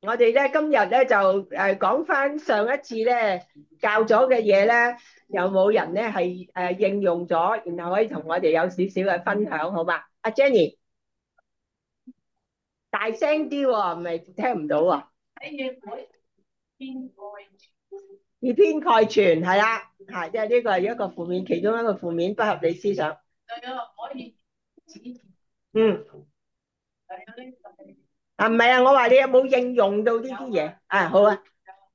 我哋咧今日咧就講翻上一次咧教咗嘅嘢咧，有冇人咧係應用咗，然後可以同我哋有少少嘅分享，好嘛？阿 Jenny，大聲啲喎，唔係聽唔到喎。以偏概全係啦，係即係呢個係一個負面，其中一個負面不合理思想。嗯，啊唔係啊，我話你有冇應用到呢啲嘢？啊好啊，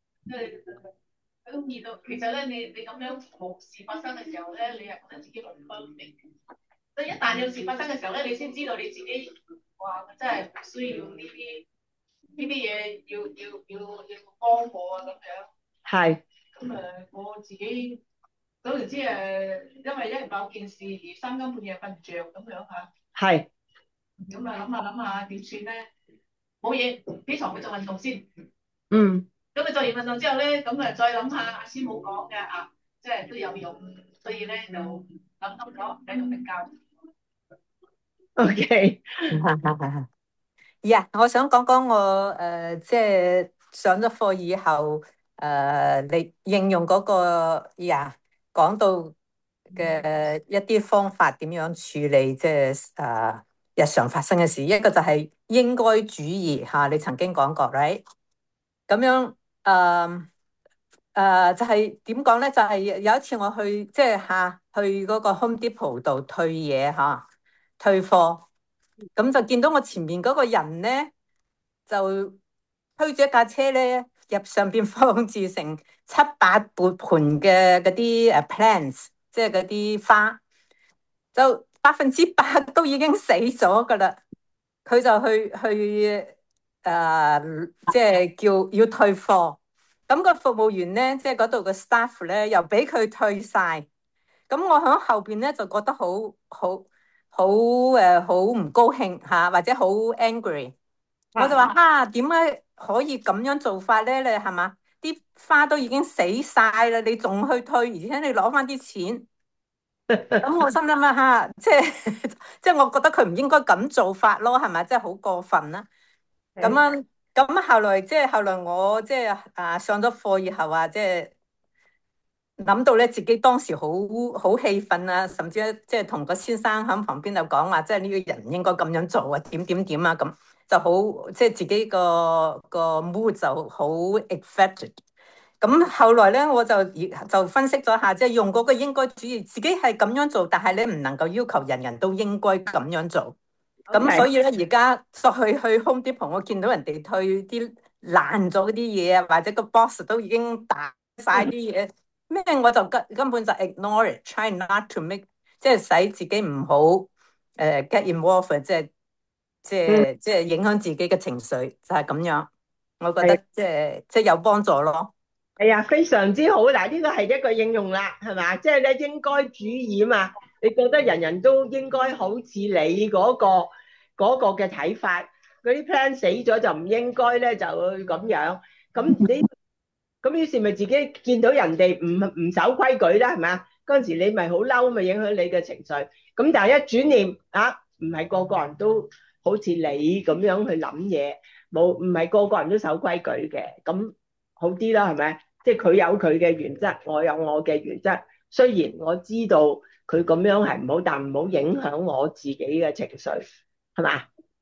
係係嗯，OK， 我想講講我即係上咗課以後，你應用嗰個講到嘅一啲方法點樣處理，即係日常發生嘅事。一個就係應該主義嚇，你曾經講過，right？咁樣就係點講咧？就係有一次我去即係去嗰個 Home Depot 度退嘢退貨。咁就見到我前面嗰個人咧，就推住一架車咧，入上邊放置成7、8盤嘅嗰啲plants，即係嗰啲花，就100%都已經死咗噶啦。佢就即係叫要退貨。咁個服務員咧，即係嗰度嘅 staff 咧，又俾佢退晒。咁我喺後邊咧就覺得好唔高興或者好 angry。我就話點解可以咁樣做法咧？你係嘛？啲花都已經死晒啦，你仲去退，而且你攞翻啲錢。咁我心諗即係即係我覺得佢唔應該咁做法咯，係咪？即係好過分啦。咁係樣咁後來我即係上咗課以後即係。諗到咧，自己當時好氣憤啊，甚至即係同個先生喺旁邊就講話，即係呢個人唔應該咁樣做啊，點點點啊咁，就好即係自己個 mood 就好 affected。咁後來咧，我就分析咗下，即係用嗰個應該主義，自己係咁樣做，但係咧唔能夠要求人人都應該咁樣做。咁所 ，OK， 以咧，而家再去 Home Depot，我見到人哋退啲爛咗嗰啲嘢啊，或者個 box 都已經打晒啲嘢。咩我就根本就 ignore it，try not to make，即係使自己唔好get involved， 嗯， 即係影響自己嘅情緒，就係咁樣。我覺得係即係有幫助咯。 係啊，非常之好。嗱，呢個係一個應用啦，係嘛？即係咧應該主義啊嘛。你覺得人人都應該好似你嗰個嘅睇法，嗰啲 plan 死咗就唔應該咧就咁樣。咁於是咪自己見到人哋唔守規矩啦，係咪啊？嗰陣時你咪好嬲，咪影響你嘅情緒。咁但係一轉念唔係個個人都好似你咁樣去諗嘢，唔係個個人都守規矩嘅，咁好啲啦，係咪？即係佢有佢嘅原則，我有我嘅原則。雖然我知道佢咁樣係唔好，但唔好影響我自己嘅情緒，係嘛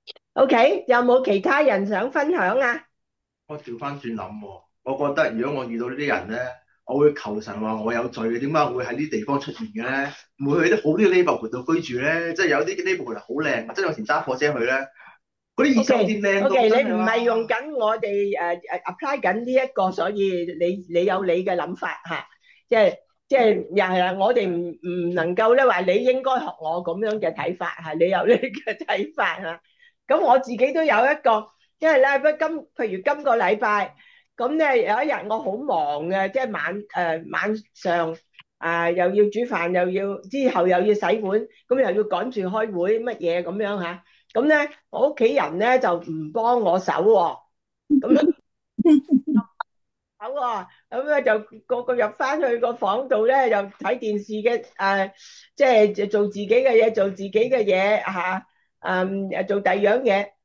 ？OK，有冇其他人想分享啊？ 我調翻轉諗喎，我覺得如果我遇到呢啲人咧，我會求神話我有罪嘅，點解我會喺呢啲地方出現嘅咧？唔會去啲好啲嘅 neighborhood 度居住咧？即係有啲 neighborhood 好靚，即係有時揸火車去咧，嗰啲二手店靚到 OK， 真係你唔係用緊我哋apply 緊呢一個，所以你有你嘅諗法嚇，即係又係啦，我哋唔能夠咧話你應該學我咁樣嘅睇法嚇，你有你嘅睇法嚇。咁我自己都有一個，因為咧譬如今個禮拜，咁咧有一日我好忙嘅，即係晚上又要煮飯，之後又要洗碗，咁又要趕住開會乜嘢咁樣嚇。咁咧，我屋企人咧就唔幫我手喎，咁手喎，咁咧就個個入翻去個房度咧，又睇電視嘅，即係做自己嘅嘢，做自己嘅嘢嚇，做第二樣嘢。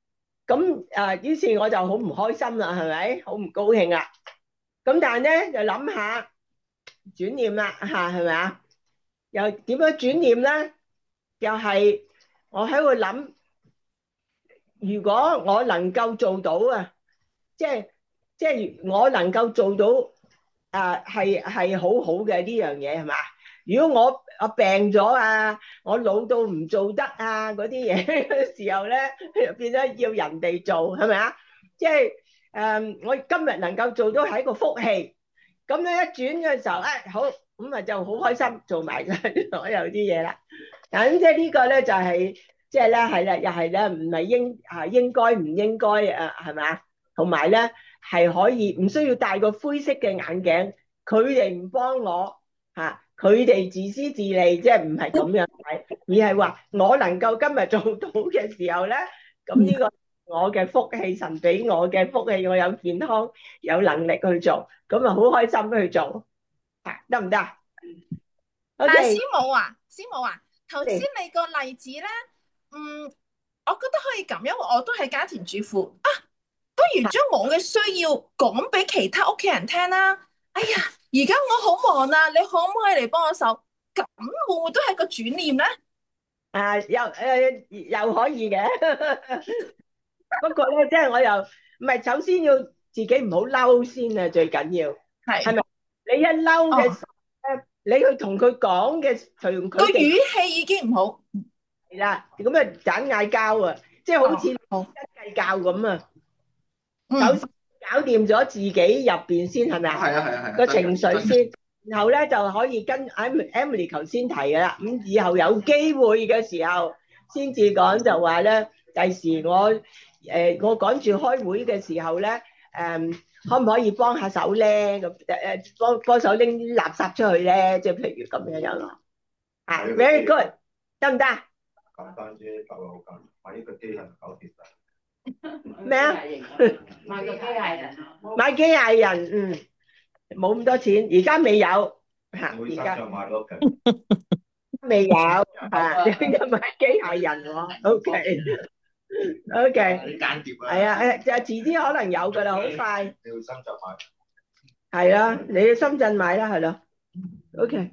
於是我就好唔開心啦，係咪？好唔高興啦。咁但係咧就諗下轉念啦，係咪啊？又點樣轉念咧？又係我喺度諗，如果我能夠做到啊，即係即係我能夠做到係好好嘅呢樣嘢係嘛？如果我病咗啊，我老到唔做得啊嗰啲嘢嘅時候咧，變咗要人哋做係咪啊？即係我今日能夠做到係一個福氣，咁咧一轉嘅時候，好咁啊就好開心做埋晒所有啲嘢啦。咁即係呢個咧就係即係咧係啦，又係咧唔係應該唔應該係咪啊？同埋咧係可以唔需要戴個灰色嘅眼鏡，佢哋唔幫我佢哋自私自利，即係唔係咁樣睇，而係話我能夠今日做到嘅時候咧，咁呢個我嘅福氣，神俾我嘅福氣，我有健康有能力去做，咁啊好開心去做，得唔得但係 ？OK， 師母啊，頭先你個例子咧，我覺得可以咁，因為我都係家庭主婦啊，不如將我嘅需要講俾其他屋企人聽啦。哎呀，而家我好忙啊，你可唔可以嚟幫我手？咁會唔會都係個轉念咧？ 又可以嘅，不過咧，即係我又唔係，首先要自己唔好嬲先啊，最緊要係咪？你一嬲嘅時候咧，你去同佢講嘅，同個佢哋語氣已經唔好， 係啦，咁啊盞嗌交啊，即係好似計較咁啊。首先搞掂咗自己入邊先，係咪啊？ 係啊係啊係啊， 個情緒先，然後咧就可以跟 Emily 頭先提嘅啦。咁以後有機會嘅時候，先至講就話咧，第時我趕住開會嘅時候咧，可唔可以幫下手咧？咁幫手拎啲垃圾出去咧，即係譬如咁樣樣咯。very good，得唔得？ 簡單啫，就好簡單，買呢個機械搞掂啦。 咩啊？ 買個機械人， 買機械人，冇咁多錢，而家未有每三就買多嘅， 未有點解買機械人喎？OK， 啲間諜啊， 係啊，就遲啲可能有噶啦，好快。 你去深圳買。 係啊，你去深圳買啦，係咯。OK，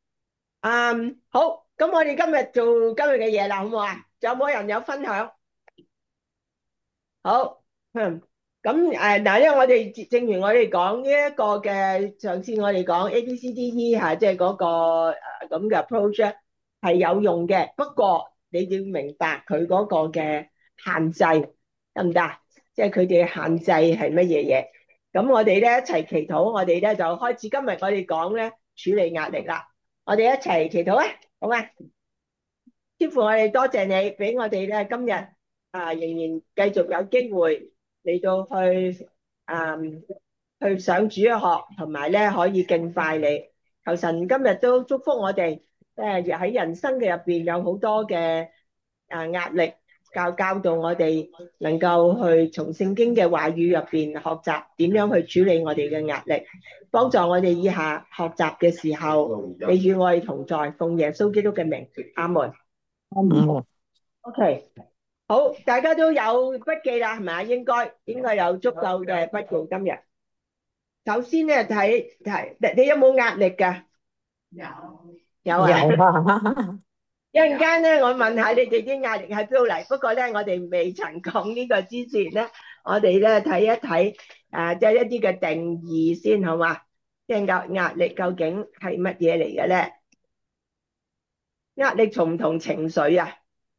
好，咁我哋今日做今日嘅嘢啦，好唔好啊？仲有冇人有分享？好，咁嗱，因為我哋正如我哋講呢一個嘅，上次我哋講 ABCDE 嚇，即係嗰個咁嘅 approach 係有用嘅，不過你要明白佢嗰個嘅限制得唔得？即係佢哋嘅限制係乜嘢嘢？咁我哋咧一齊祈禱，我哋咧就開始今日我哋講咧處理壓力啦。我哋一齊祈禱啊，好嘛？天父，我哋多謝你俾我哋咧今日。仍然繼續有機會嚟到去上主學，同埋咧可以敬拜你。求神今日都祝福我哋，喺人生嘅入邊有好多嘅壓力，教導我哋能夠去從聖經嘅話語入邊學習點樣去處理我哋嘅壓力，幫助我哋以下學習嘅時候，你與我哋同在，奉耶穌基督嘅名，阿門。OK。好，大家都有筆記啦，係咪？應該有足夠嘅筆記。今日首先咧睇，你有冇壓力㗎？有啊。一陣間咧，我問下你哋啲壓力喺邊度嚟。不過咧，我哋未曾講呢個之前咧，我哋咧睇一睇即係一啲嘅定義先，好嘛？即係壓力究竟係乜嘢嚟嘅咧？壓力同唔同情緒啊？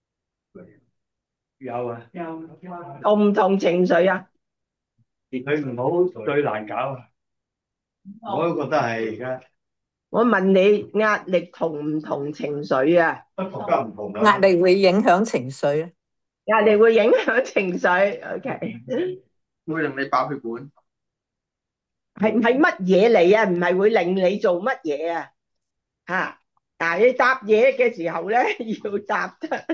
有啊， 同唔同情緒啊？ 佢唔好最難搞啊！ 我都覺得係而家我問你壓力同唔同情緒啊？ 不同家唔同啦。 壓力會影響情緒啊！ 壓力會影響情緒，OK， 會令你爆血管。 係乜嘢嚟啊？唔係會令你做乜嘢啊？你答嘢嘅時候咧，要答得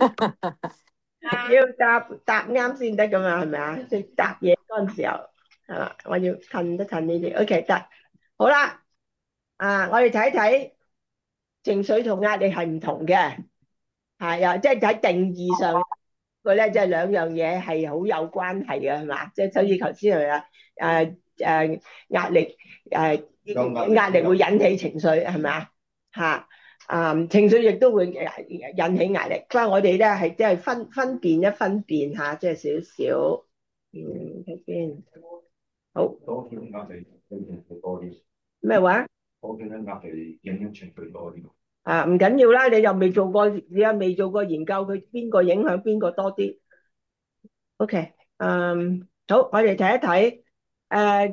要答啱先得噶嘛，係咪啊？即係答嘢嗰陣時候，係嘛？我要褪一褪呢啲，OK 得，好啦，我哋睇一睇情緒同壓力係唔同嘅，即係喺定義上， 個咧即係兩樣嘢係好有關係嘅，係嘛？即係所以頭先係壓力壓力會引起情緒，係咪啊？嚇情緒亦都會引起壓力，不過我哋咧係即係分辨一分辨嚇，即係少少睇先。好多啲壓力影響佢多啲， 咩話？ 多啲壓力影響情緒多啲。 唔緊要啦，你又未做過研究，佢邊個影響邊個多啲？OK，好，我哋睇一睇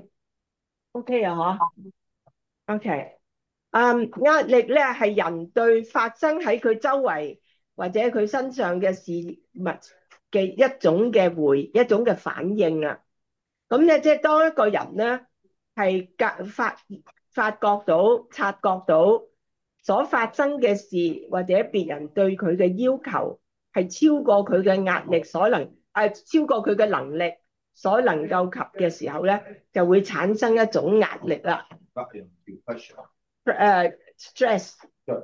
OK 啊，嗬，OK，壓力咧係人對發生喺佢周圍或者佢身上嘅事物嘅一種嘅反應啊。咁咧即係當一個人咧係察覺到所發生嘅事或者別人對佢嘅要求係超過佢嘅壓力超過佢嘅能力所能夠及嘅時候咧，就會產生一種壓力啦。stress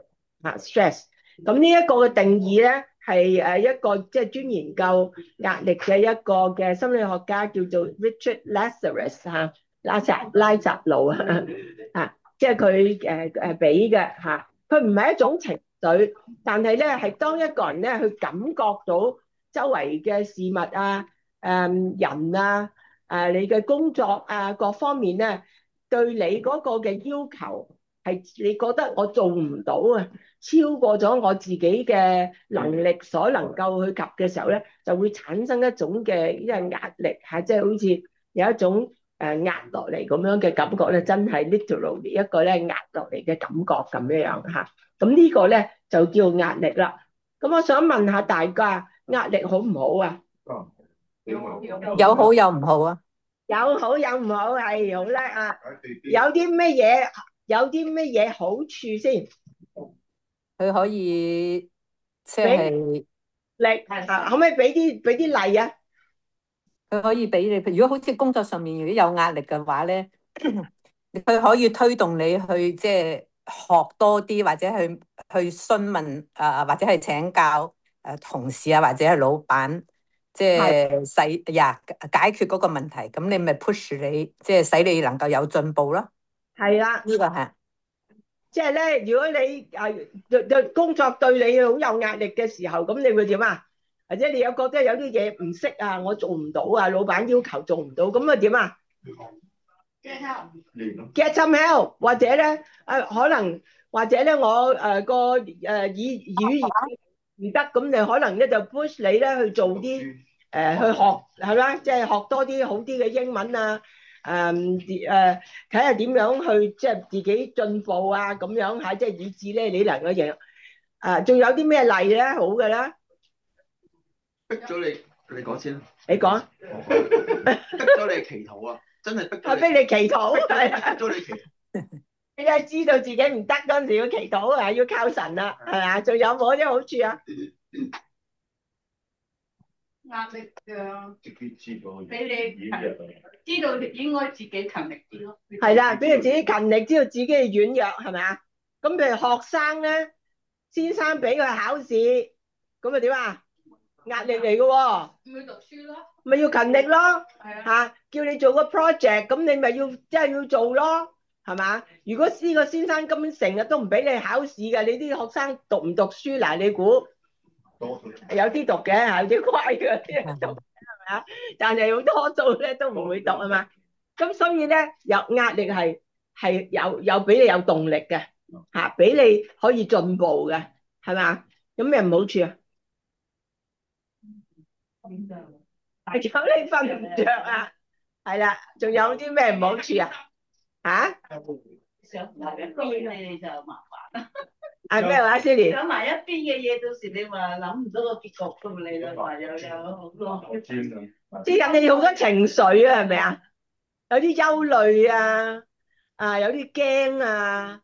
stress。咁呢一個嘅定義咧係一個即係專研究壓力嘅一個嘅心理學家叫做 Richard Lazarus 嚇，拉扎魯啊，即係佢俾嘅嚇。佢唔係一種情緒，但係咧係當一個人咧去感覺到周圍嘅事物啊、人啊、你嘅工作啊各方面咧對你嗰個嘅要求係你覺得我做唔到啊，超過咗我自己嘅能力所能夠去及嘅時候咧，就會產生一種嘅壓力嚇，即係好似有一種壓落嚟咁樣嘅感覺咧，真係 literally 一個咧壓落嚟嘅感覺咁樣嚇。咁呢個咧就叫壓力啦。咁我想問下大家，壓力好唔好啊？ 有好有唔好啊？ 有好有唔好，係好叻啊！有啲咩嘢好處先？ 佢可以即係力可唔可以俾啲例啊？ 佢可以俾你，如果好似工作上面如果有壓力嘅話咧，佢可以推動你去即係學多啲，或者去詢問或者係請教同事啊，或者係老闆，即係解決嗰個問題。咁你咪 push 你，即係使你能夠有進步咯。 係啦， 呢個係即係咧，如果你工作對你好有壓力嘅時候，咁你會點啊？或者你有覺得有啲嘢唔識啊，我做唔到啊，老闆要求做唔到，咁啊點啊？Get some help，或者咧可能或者咧我個語言唔得，咁你可能咧就 push 你咧去做啲去學係啦，即係學多啲好啲嘅英文啊，睇下點樣去即係自己進步啊，咁樣嚇，即係以致咧你能夠贏。仲有啲咩例咧好嘅咧？ 逼咗你講先啦。 你講。 逼咗你祈禱啊！真係逼咗你。 逼你祈禱，係啊。 逼咗你祈禱。 你係知道自己唔得嗰陣時要祈禱啊，要靠神啦，係嘛？仲有冇啲好處啊？ 壓力嘅， 自己知道俾你知道應該自己勤力啲咯。 係啦，俾你自己勤力，知道自己嘅軟弱係咪啊？咁譬如學生咧，先生俾佢考試，咁啊點啊？壓力嚟嘅喎。 咪讀書咯。 咪要勤力咯。 係啊。 嚇，叫你做個 project，咁你咪要做咯，係嘛？如果呢個先生根本成日都唔俾你考試嘅，你啲學生讀唔讀書嗱？你估？有啲讀嘅，有啲乖嘅，啲人讀係咪啊？但係好多數咧都唔會讀係嘛？咁所以咧有壓力係有俾你有動力嘅嚇，俾你可以進步嘅係嘛？有咩唔好處啊？係咁你瞓唔着啊？係啦，仲有啲咩唔好處啊？嚇？ 想埋一邊你就麻煩啦。 係咩話，Silly？ 想埋一邊嘅嘢，到時你話諗唔到個結局咁，你就話有好多。 即係人哋好多情緒啊，係咪啊？有啲憂慮啊，有啲驚啊，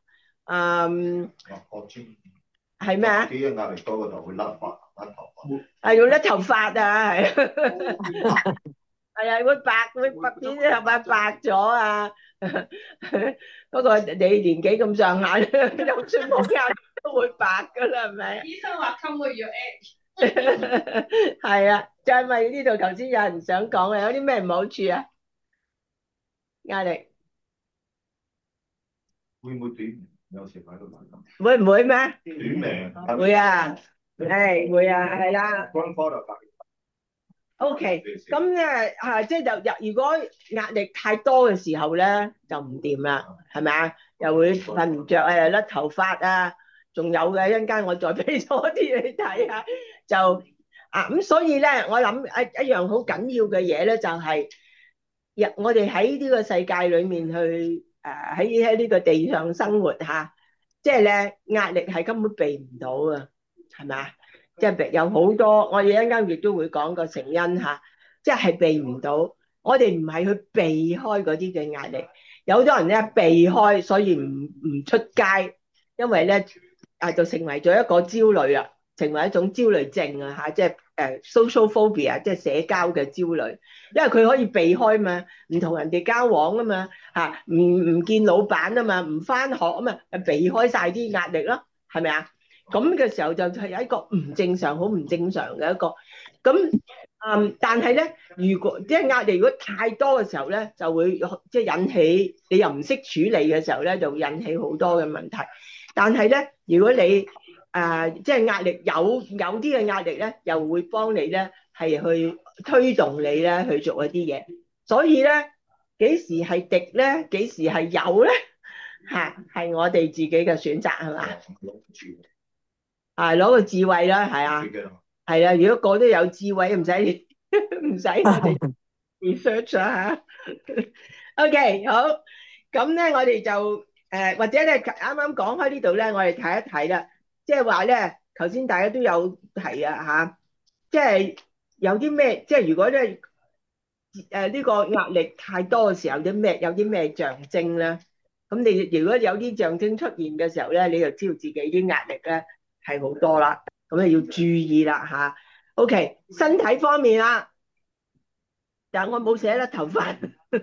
係咩啊？ 自己嘅壓力多嘅就會甩頭髮。 係要甩頭髮啊，係。係啊，會白變啲頭髮白咗啊！不過你年紀咁上下，就算冇壓力都會白噶啦，係咪？ 醫生話 come with your age。 係啊，就係咪呢度頭先有人想講啊？有啲咩唔好處啊？壓力會唔會短命？有時喺度諗緊。 會唔會咩？ 短命會啊，會啊，係啦。 關科就發 OK，咁咧即係如果壓力太多嘅時候咧，就唔掂啦，係咪啊？又會瞓唔着啊，又甩頭髮啊，仲有嘅，一陣間我再俾多啲你睇下，就咁，所以咧，我諗一樣好緊要嘅嘢咧，就係我哋喺呢個世界裏面去喺呢個地上生活嚇，即係咧壓力係根本避唔到啊，係咪啊？即係有好多，我哋一陣間亦都會講個成因嚇，即係避唔到。我哋唔係去避開嗰啲嘅壓力，有好多人咧避開，所以唔出街，因為咧就成為咗一個焦慮啊，成為一種焦慮症啊嚇，即係social phobia，即係社交嘅焦慮，因為佢可以避開嘛，唔同人哋交往啊嘛嚇，唔見老闆啊嘛，唔返學啊嘛，避開晒啲壓力咯，係咪啊？咁嘅時候就係有一個唔正常、好唔正常嘅一個咁但係咧，如果即係壓力如果太多嘅時候咧，就會即係引起你又唔識處理嘅時候咧，就會引起好多嘅問題。但係咧，如果你即係壓力有啲嘅壓力咧，又會幫你咧係去推動你咧去做一啲嘢。所以咧，幾時係敵咧，幾時係友咧嚇，係我哋自己嘅選擇係嘛？攞個智慧啦，係啊，係啊。如果個都有智慧，唔使我哋 research 啊嚇。OK，好，咁咧我哋就或者咧啱啱講開呢度咧，我哋睇一睇啦。即係話咧，頭先大家都有提啊嚇，即係有啲咩，即係如果咧呢個壓力太多嘅時候，有啲咩象徵咧？咁你如果有啲象徵出現嘅時候咧，你就知道自己啲壓力咧係好多啦，咁你要注意啦嚇。OK，身體方面啦，但我冇寫啦，頭髮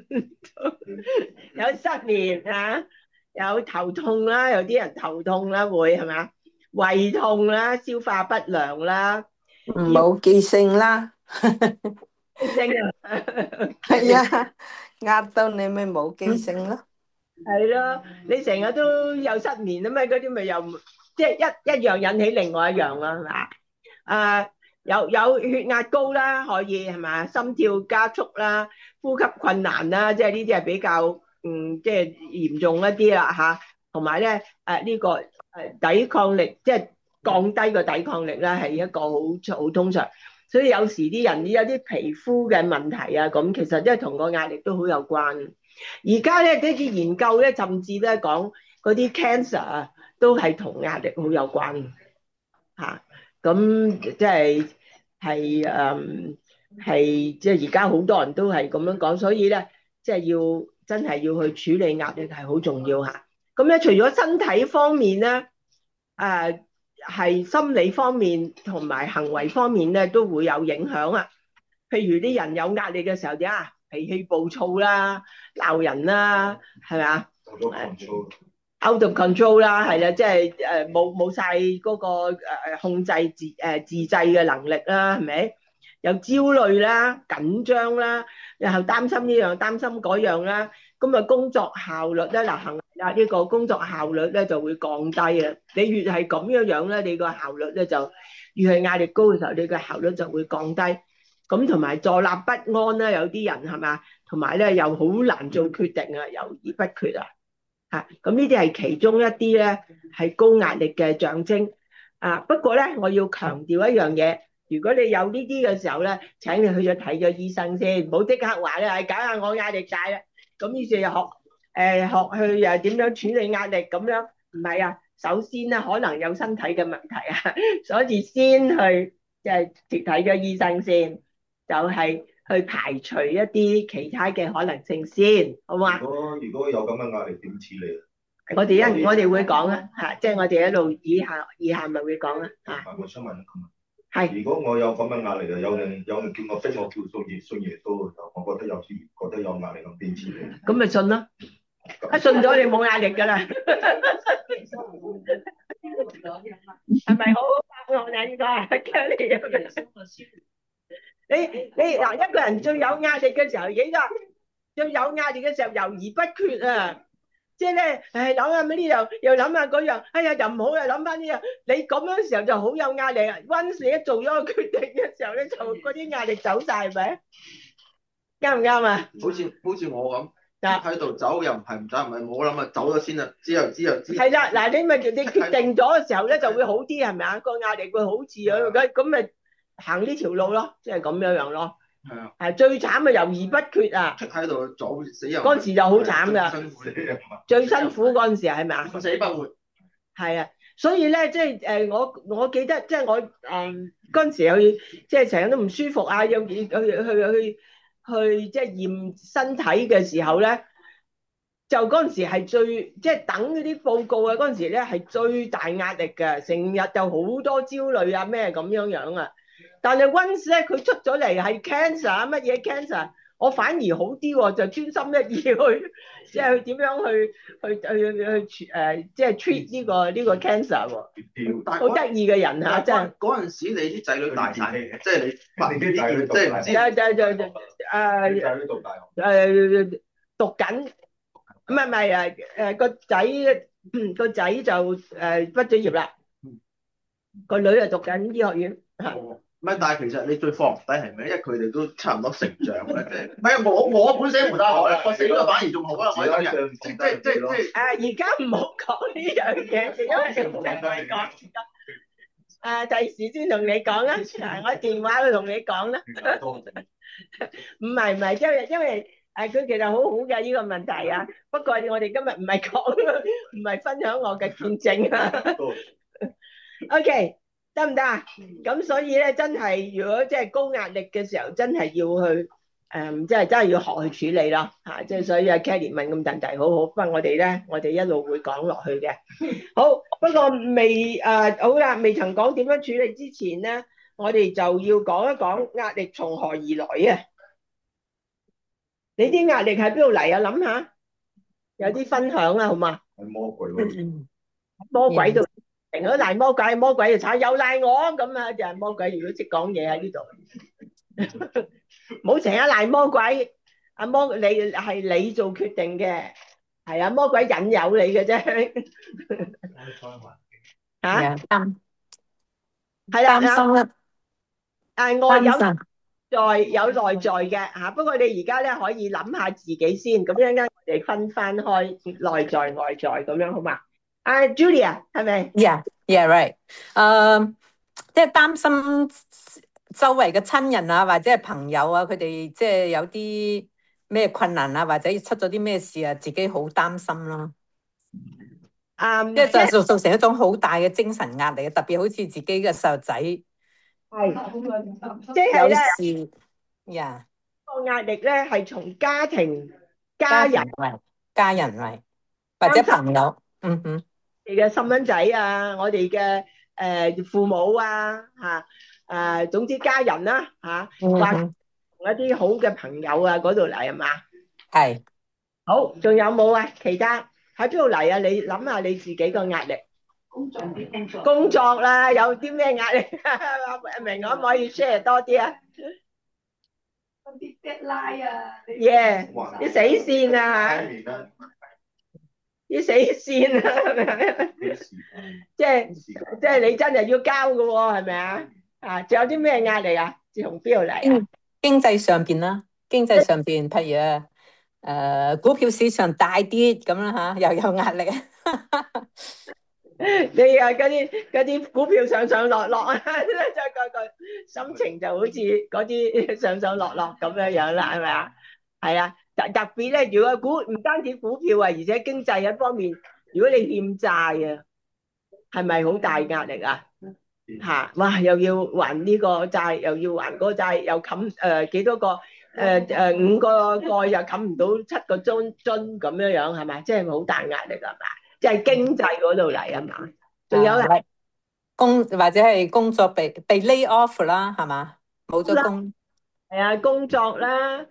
有失眠啊，有頭痛啦，有啲人頭痛啦，會係咪？胃痛啦，消化不良啦， 冇記性啦， 症啊， 係啊，壓到你咪冇記性咯。 係咯，你成日都有失眠啊嘛，嗰啲咪又即係一樣引起另外一樣啦，係嘛？有血壓高啦，可以係嘛？心跳加速啦，呼吸困難啦，即係呢啲係比較即係嚴重一啲啦嚇。同埋咧呢個抵抗力，即係降低個抵抗力咧，係一個好通常。所以有時啲人有啲皮膚嘅問題啊，咁其實即係同個壓力都好有關。而家咧啲研究咧，甚至咧講嗰啲 cancer 啊，都係同壓力好有關嚇。咁即係即係而家好多人都係咁樣講，所以咧即係真係要去處理壓力係好重要嚇。咁咧除咗身體方面咧，係心理方面同埋行為方面咧都會有影響啊。譬如啲人有壓力嘅時候脾氣暴躁啦，鬧人啦，係咪啊？out of control 啦，係啦，即係冇晒嗰個控制自制嘅能力啦，係咪？有焦慮啦、緊張啦，然後擔心呢樣擔心嗰樣啦，咁啊工作效率咧行啦，呢個工作效率咧就會降低啊。你越係咁樣咧，你個效率咧就越係壓力高嘅時候，你個效率就會降低。咁同埋坐立不安啦，有啲人係嘛，同埋咧又好難做決定啊，猶豫不決啊，咁呢啲係其中一啲咧係高壓力嘅象徵啊。不過咧，我要強調一樣嘢，如果你有呢啲嘅時候咧，請你去咗睇咗醫生先，唔好即刻話咧係搞下我壓力大啦，咁於是又學去點樣處理壓力咁樣，唔係啊，首先咧可能有身體嘅問題啊，所以先去即係睇咗醫生先。就係去排除一啲其他嘅可能性先，好嘛？ 如果有咁嘅壓力，點處理啊？ 我哋會講啊，即係我哋一路以下咪會講啊， 我想問一個問題， 係如果我有咁嘅壓力啊，有人叫我逼我叫信耶穌，我覺得有壓力咁點處理？ 咁咪信咯，一信咗你冇壓力㗎啦。 係咪好好答案啊？應該Kelly，你嗱，一個人最有壓力嘅時候，幾多？最有壓力嘅時候猶豫不決啊！即係咧，諗下呢樣，又諗下嗰樣，哎呀又唔好啦，諗翻呢樣，你咁樣嘅時候就好有壓力啊！Once 你一做咗個決定嘅時候咧，就嗰啲壓力走晒，係咪？啱唔啱啊？ 好似我咁嗱喺度走又唔係唔走，唔係冇諗啊，走咗先啦，之後係啦，嗱你決定咗嘅時候咧就會好啲，係咪啊？個壓力會好似咁咪行呢條路咯，即係咁樣咯。 係啊， 係最慘嘅猶豫不決啊！ 喺度左死又嗰陣時就好慘噶， 辛苦你最辛苦嗰陣時係咪啊？ 半死不活。 係啊，所以咧即係我記得即係我嗰陣時去即係成日都唔舒服啊，要去即係驗身體嘅時候咧，就嗰陣時係最即係等嗰啲報告啊，嗰陣時咧係最大壓力嘅，成日就好多焦慮啊咩咁樣啊。但係 once 咧佢出咗嚟係 cancer 乜嘢 cancer， 我反而好啲喎，就專心一意去即係去點樣去即係 treat 呢個 cancer 喎，好得意嘅人嚇真係。 嗰陣時你啲仔女大晒，即係你發呢啲嘢，即係唔知讀緊，唔係個仔就畢咗業啦，個女就讀緊醫學院。 唔係，但係其實你最放唔低係咩？因為佢哋都差唔多成長咧，即係唔係我本身唔大學咧，我死咗反而仲好啦，我有人即而家唔好講呢樣嘢，因為唔係同你講。第時先同你講啦，我電話去同你講啦。唔係，因為佢其實好好嘅呢個問題啊。不過我哋今日唔係講，唔係分享我嘅見證啊。OK。得唔得啊？咁所以咧，真係如果即係高壓力嘅時候，真係要去即係真係要學去處理咯嚇。即係所以阿 Kelly 問咁問題，好好。不過我哋一路會講落去嘅。好，不過好啦，未曾講點樣處理之前咧，我哋就要講一講壓力從何而來啊？你啲壓力喺邊度嚟啊？諗下，有啲分享啊，好嘛？ 係魔鬼喎， 魔鬼度。成日都賴魔鬼，魔鬼就踩又賴我咁啊！就係魔鬼，如果識講嘢喺呢度，唔好成日賴魔鬼。阿魔，你係你做決定嘅，係啊，魔鬼引誘你嘅啫。嚇，係啦， 擔心啦， 外有內在嘅嚇。不過你而家咧可以諗下自己先，咁一陣間我哋分翻開內在外在咁樣好嘛？Julia 係咪 ？Yeah, right。即係擔心周圍嘅親人啊，或者係朋友啊，佢哋即係有啲咩困難啊，或者出咗啲咩事啊，自己好擔心咯。即係就造成一種好大嘅精神壓力，特別好似自己嘅細路仔即係咧事，yeah， 個壓力咧係從家庭、家人嚟，或者朋友， 你嘅細蚊仔啊，我哋嘅父母啊，總之家人啦，或同一啲好嘅朋友啊嗰度嚟係嘛？ 係。 好，仲有冇啊？其他喺邊度嚟啊？你諗下你自己個壓力。工作啦，有啲咩壓力？明可唔可以 share 多啲啊？ 嗰啲 deadline 啊啲死線啊！啲死線啊，即係你真係要交嘅喎，係咪啊？仲有啲咩壓力啊？自從邊度嚟啊？ 經濟上邊啦，譬如股票市場大跌咁啦嚇，又有壓力。 你啊嗰啲股票上上落落啊，再個心情就好似嗰啲上上落落咁樣啦，係咪啊？係啊。特別咧，如果唔單止股票啊，而且經濟一方面，如果你欠債啊，係咪好大壓力啊？哇！又要還呢個債，又要還嗰個債，又冚幾多個5個蓋又冚唔到7個樽咁樣係咪？即係好大壓力係嘛？即係經濟嗰度嚟係嘛？仲有或者係工作被 lay off 啦，係嘛？冇咗工。 係啊，工作啦。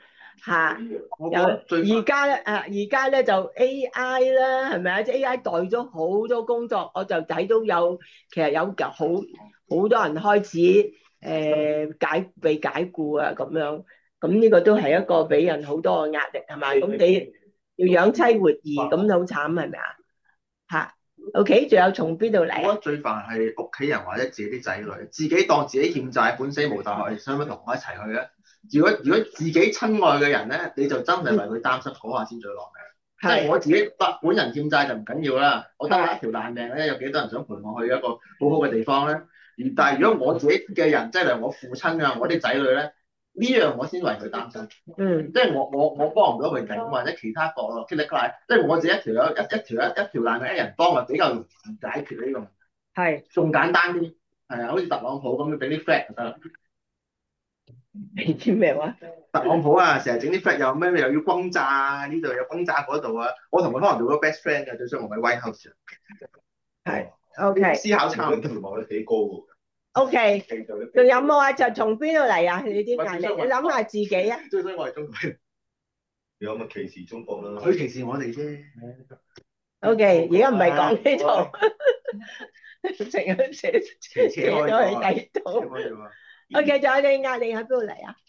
嚇。 我覺有得最而家咧而家咧就 AI 啦，係咪啊？即係 AI 代咗好多工作，我就睇到其實有好多人開始被解僱啊咁樣，咁呢個都係一個俾人好多嘅壓力係咪？咁你要養妻活兒咁好慘係咪啊？嚇，OK，仲有從邊度嚟啊？ 我覺得最煩係屋企人或者自己啲仔女，自己當自己欠債本死無大學，想唔想同我一齊去咧？如果自己親愛嘅人咧，你就真係為佢擔心嗰下先最落命。即係我自己本人欠債就唔緊要啦，我得我一條爛命咧，有幾多人想陪我去一個好好嘅地方咧？但係如果我自己嘅人，即係例如我父親啊，我啲仔女咧，呢樣我先為佢擔心。即係我幫唔到佢頂，或者其他個咯，即係我自己一條爛命一人幫，咪比較容易解決呢個問題。 係仲簡單啲，係啊，好似特朗普咁樣俾啲 flat 就得啦。 你知咩話？ 特朗普啊，成日整啲 flat 又咩又要轟炸啊，呢度又轟炸嗰度啊，我同佢可能做咗 best friend 嘅，最衰我喺 White House 啊。 係 OK 思考差唔多。 條望得幾高喎。 OK，仲有冇啊？就從邊度嚟啊？你啲壓力，你諗下自己啊。 最衰我係中國人， 有咪歧視中國啦？ 佢歧視我哋啫。 OK，而家唔係講呢度，成日寫咗去第度。OK，仲有你壓力喺邊度嚟啊？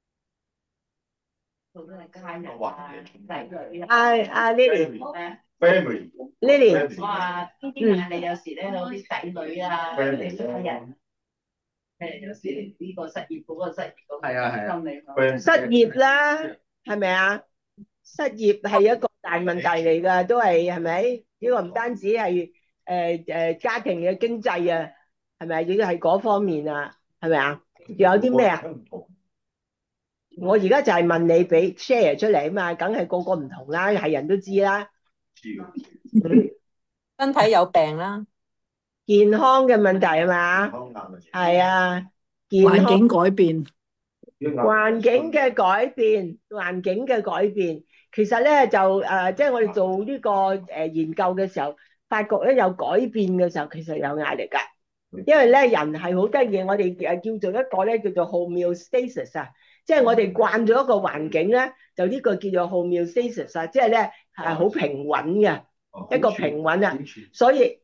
好多係家人啊，仔女啊。 阿 Lily， Family。 我話呢啲壓力有時咧，有啲仔女啊，你家人，有時呢個失業嗰個失業咁係啊心理。 失業啦，係咪啊？失業係一個大問題嚟㗎，都係咪？呢個唔單止係家庭嘅經濟啊，係咪？亦都係嗰方面啊，係咪啊？仲有啲咩啊？我而家就係問你俾 share 出嚟啊嘛，梗係個個唔同啦，係人都知啦。 身體有病啦， 健康嘅問題係嘛？係啊，健康環境改變， 環境嘅改變，環境嘅改變，其實咧就即係我哋做呢個研究嘅時候，發覺咧有改變嘅時候，其實有壓力㗎。因為咧人係好得意，我哋叫做一個咧叫做 homeostasis 啊，即係我哋慣咗一個環境咧，就呢個叫做 homeostasis 啊，即係咧係好平穩嘅一個平穩啊，所以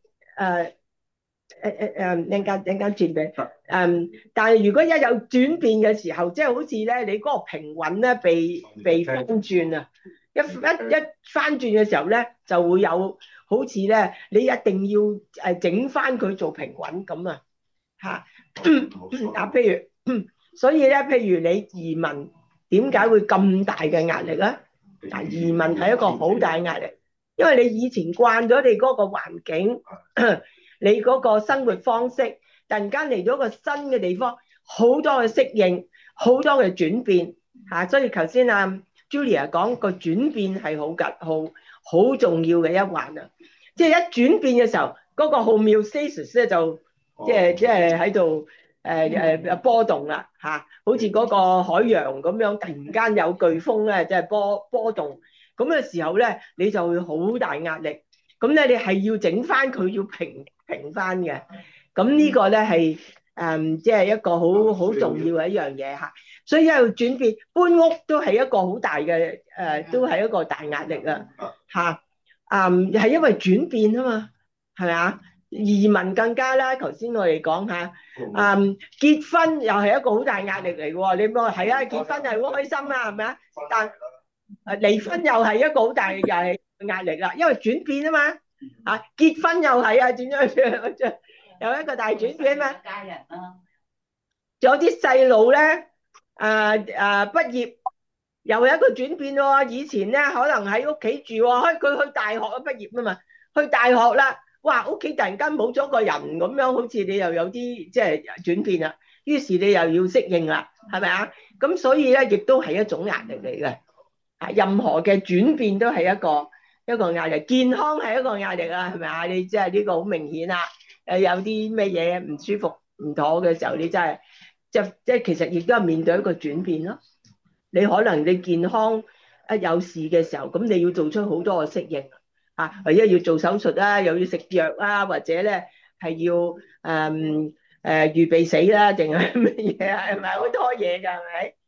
陣間轉俾但係如果一有轉變嘅時候，即係好似咧你嗰個平穩咧被翻轉啊，一翻轉嘅時候咧就會有好似咧你一定要整翻佢做平穩咁啊嚇譬如所以咧譬如你移民點解會咁大嘅壓力咧？嗱，移民係一個好大嘅壓力，因為你以前慣咗你嗰個環境。你嗰個生活方式，突然間嚟咗個新嘅地方，好多嘅適應，好多嘅轉變嚇，所以頭先Julia 講個轉變係好重要嘅一環啊！即係一轉變嘅時候，嗰個 homeostasis 咧就即係喺度波動啦嚇，好似嗰個海洋咁樣，突然間有颶風咧，即係波動，咁嘅時候咧，你就會好大壓力。咁咧，你係要整翻佢，要平翻嘅。咁呢個咧係即係一個好重要嘅一樣嘢嚇。所以一路轉變，搬屋都係一個好大嘅都係一個大壓力啊嚇。係因為轉變啊嘛，係咪啊？移民更加啦。頭先我哋講下結婚又係一個好大壓力嚟喎。你話係啊，結婚係好開心啊，係咪啊？但離婚又係一個好大嘅壓力啦，因為轉變啊嘛，結婚又係啊，點樣有一個大轉變啊嘛。 家人啦， 仲有啲細路咧，畢業又係一個轉變喎。以前咧可能喺屋企住喎，佢去大學啊畢業啊嘛，去大學啦，哇屋企突然間冇咗個人咁樣，好似你又有啲即係轉變啦，於是你又要適應啦，係咪啊？咁所以咧亦都係一種壓力嚟嘅。任何嘅轉變都係一個壓力，健康係一個壓力啦，係咪啊？你即係呢個好明顯啦。有啲咩嘢唔舒服、唔妥嘅時候，你真係即係其實亦都係面對一個轉變咯。你可能你健康有事嘅時候，咁你要做出好多嘅適應或者要做手術啦，又要食藥啦，或者咧係要預備死啦，定係乜嘢啊？係咪好多嘢㗎？係咪？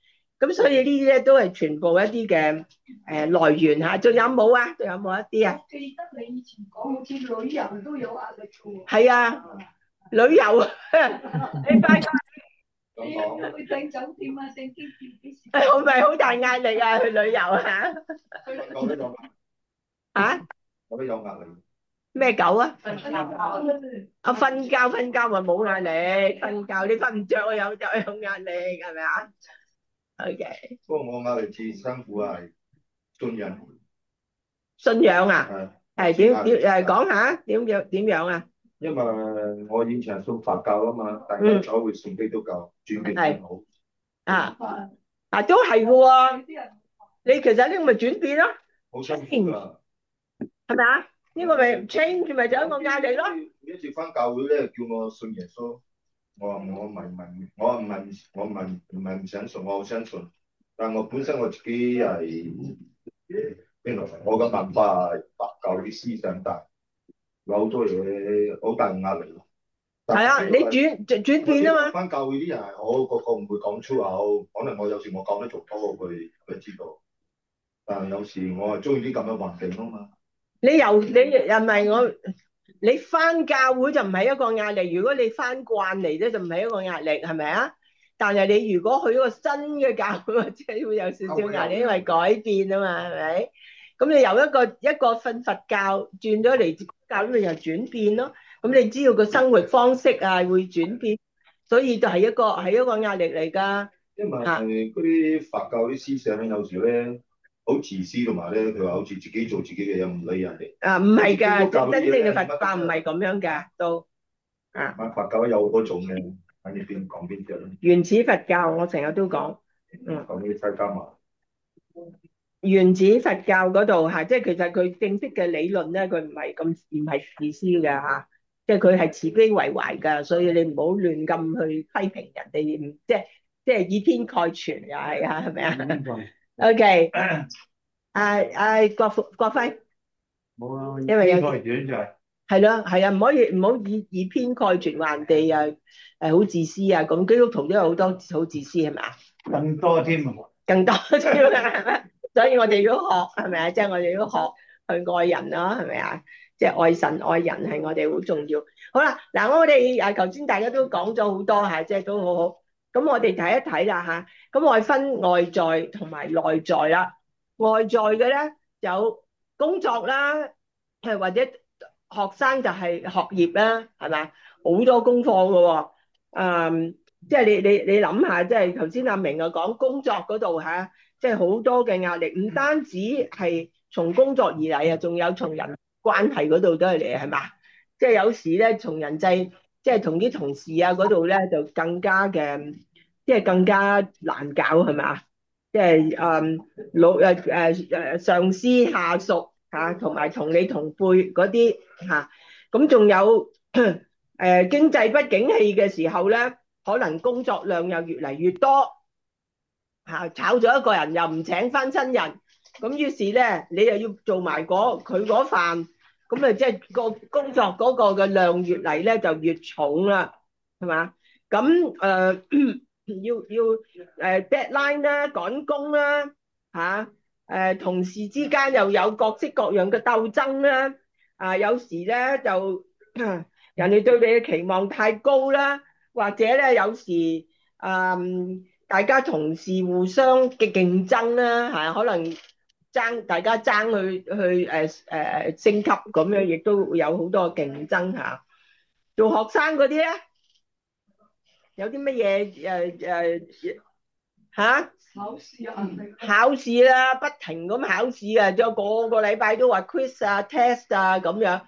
咁所以呢啲咧都係全部一啲嘅來源嚇。仲有冇啊？仲有冇一啲啊？ 我記得你以前講好似旅遊都有壓力嘅喎。 係啊，旅遊啊，你發覺你有冇去訂酒店啊？訂機票幾時？ 係咪好大壓力啊？去旅遊啊？ 我都有， 啊？ 我都有壓力。 咩狗啊？ 瞓覺。 啊，瞓覺咪冇壓力，瞓覺你瞓唔着，我有壓力，係咪啊？OK， 不過我壓力最辛苦係信任， 信仰啊，係點講下點樣啊？ 因為我以前係信佛教啊嘛，但係我會信基督教，轉變得好。 啊，都係嘅喎，你其實呢個咪轉變咯， 好辛苦㗎， 係咪啊？呢個咪 change 咪就係一個壓力咯。 每一次翻教會咧，叫我信耶穌，我話我唔係唔想信，我好相信。但我本身我自己係邊度？我嘅文化係佛教啲思想大，有好多嘢好大壓力。 係啊，你轉變啊嘛。 翻教會啲人係好，個個唔會講粗口，可能我有時我講得仲多過佢知道。但係有時我係中意啲咁嘅環境啊嘛。你又唔係我，你翻教會就唔係一個壓力。如果你翻慣嚟咧，就唔係一個壓力，係咪啊？但係你如果去一個新嘅教會，即係會有少少壓力，因為改變啊嘛，係咪？咁你由一個瞓佛教轉咗嚟教，咁你就轉變咯。咁你知道個生活方式啊會轉變，所以就係一個壓力嚟㗎。 因為嗰啲佛教啲思想咧，有時咧好自私，同埋咧佢話好似自己做自己嘅嘢，唔理人哋。啊， 唔係㗎，真正嘅佛教唔係咁樣㗎，都啊。 佛教有好多種嘅，睇你邊講邊隻咯。 原始佛教我成日都講， 講啲西加嘛。 原始佛教嗰度嚇，即係其實佢正式嘅理論咧，佢唔係自私嘅嚇，即係佢係慈悲為懷㗎，所以你唔好亂咁去批評人哋，即係以偏概全又係啊，係咪啊？OK，國輝， 冇啊， 因為有概全就係係啊，唔好以偏概全話人哋好自私啊，咁基督徒都有好多好自私係咪啊？ 更多添啊！ 更多添啊！所以我哋要學係咪啊？即係我哋要學去愛人咯，係咪啊？即係愛神愛人係我哋好重要。好啦，嗱我哋頭先大家都講咗好多嚇，即係都好好。咁我哋睇一睇啦嚇。咁我哋分外在同埋內在啦。外在嘅咧有工作啦，或者學生就係學業啦，係咪？好多功課㗎喎。即係你諗下，即係頭先阿明啊講工作嗰度嚇，即係好多嘅壓力，唔單止係從工作而嚟啊，仲有從人關係嗰度都係嚟，係嘛？即係有時咧，從人際，即係同啲同事啊嗰度咧，就更加嘅，即係更加難搞，係咪？即係上司下屬嚇，同埋同你同輩嗰啲嚇，咁仲有經濟不景氣嘅時候咧。可能工作量又越嚟越多，炒咗一個人又唔請翻新人，咁於是咧你又要做埋佢嗰飯，咁啊即係個工作嗰個嘅量越嚟咧就越重啦，係嘛？咁要deadline 啦，趕工啦，同事之間又有各式各樣嘅鬥爭啦，有時咧就人哋對你嘅期望太高啦。或者咧，有時大家同事互相嘅競爭啦，可能大家爭去升級咁樣，亦都會有好多競爭嚇。做學生嗰啲咧，有啲乜嘢考試啦，不停咁考試啊，仲有個個禮拜都話 quiz 啊、test 啊咁樣，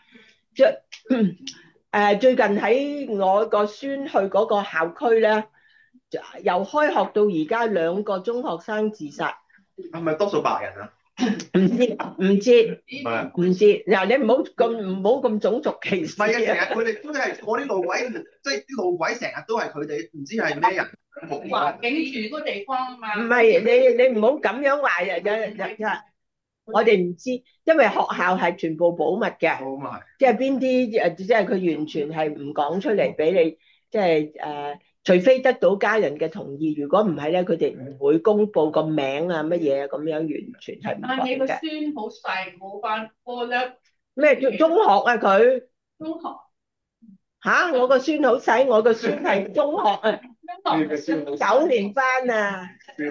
最近喺我個孫去嗰個校區咧，由開學到而家2個中學生自殺， 係咪多數白人啊？ 唔知，嗱你唔好咁種族歧視。 唔係啊，成日佢哋都係我啲路鬼，即係啲路鬼成日都係佢哋，唔知係咩人。 環境住嗰個地方啊嘛。 唔係你唔好咁樣話人。我哋唔知，因為學校係全部保密嘅，即係邊啲即係佢完全係唔講出嚟俾你，即係除非得到家人嘅同意，如果唔係咧，佢哋唔會公佈個名啊乜嘢咁樣，完全係唔但係你個講嘅。 孫好細，嗰班嗰粒咩叫中學啊佢？ 中學， 我個孫好細，我個孫係中學啊，9年班啊，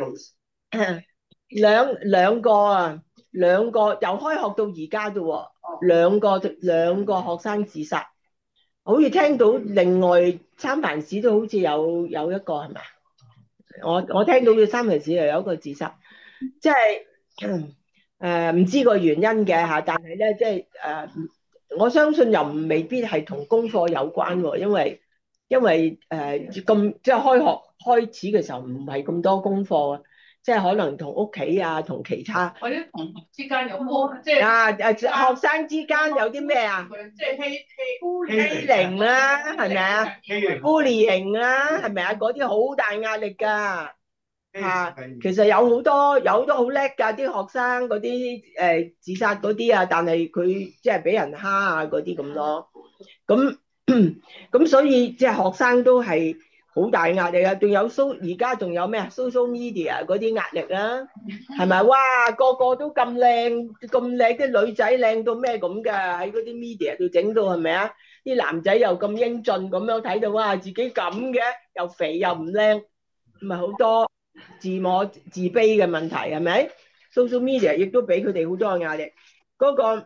兩個啊，兩個由開學到而家啫喎，兩個學生自殺，好似聽到另外三藩市都好似有一個係咪？我聽到嘅三藩市又有一個自殺，即係唔知個原因嘅嚇，但係咧即係我相信又未必係同功課有關喎，因為咁即係開學開始嘅時候唔係咁多功課啊，即係可能同屋企啊同其他或者同學之間有波，即係學生之間有啲咩啊？ 即係欺凌啦，係咪啊？bullying啦，係咪啊？嗰啲好大壓力㗎。其實有好多好叻㗎啲學生嗰啲自殺嗰啲啊，但係佢即係俾人蝦啊嗰啲咁咯。咁所以即係學生都係好大壓力啊。仲有而家仲有咩啊？social media 嗰啲壓力啦，係咪？哇，個個都咁靚啲女仔靚到咩咁㗎？喺嗰啲 media 度整到係咪啊？啲男仔又咁英俊咁樣睇到哇，自己咁嘅又肥又唔靚，咪好多自我自卑嘅問題係咪 ？social media 亦都俾佢哋好多嘅壓力。嗰個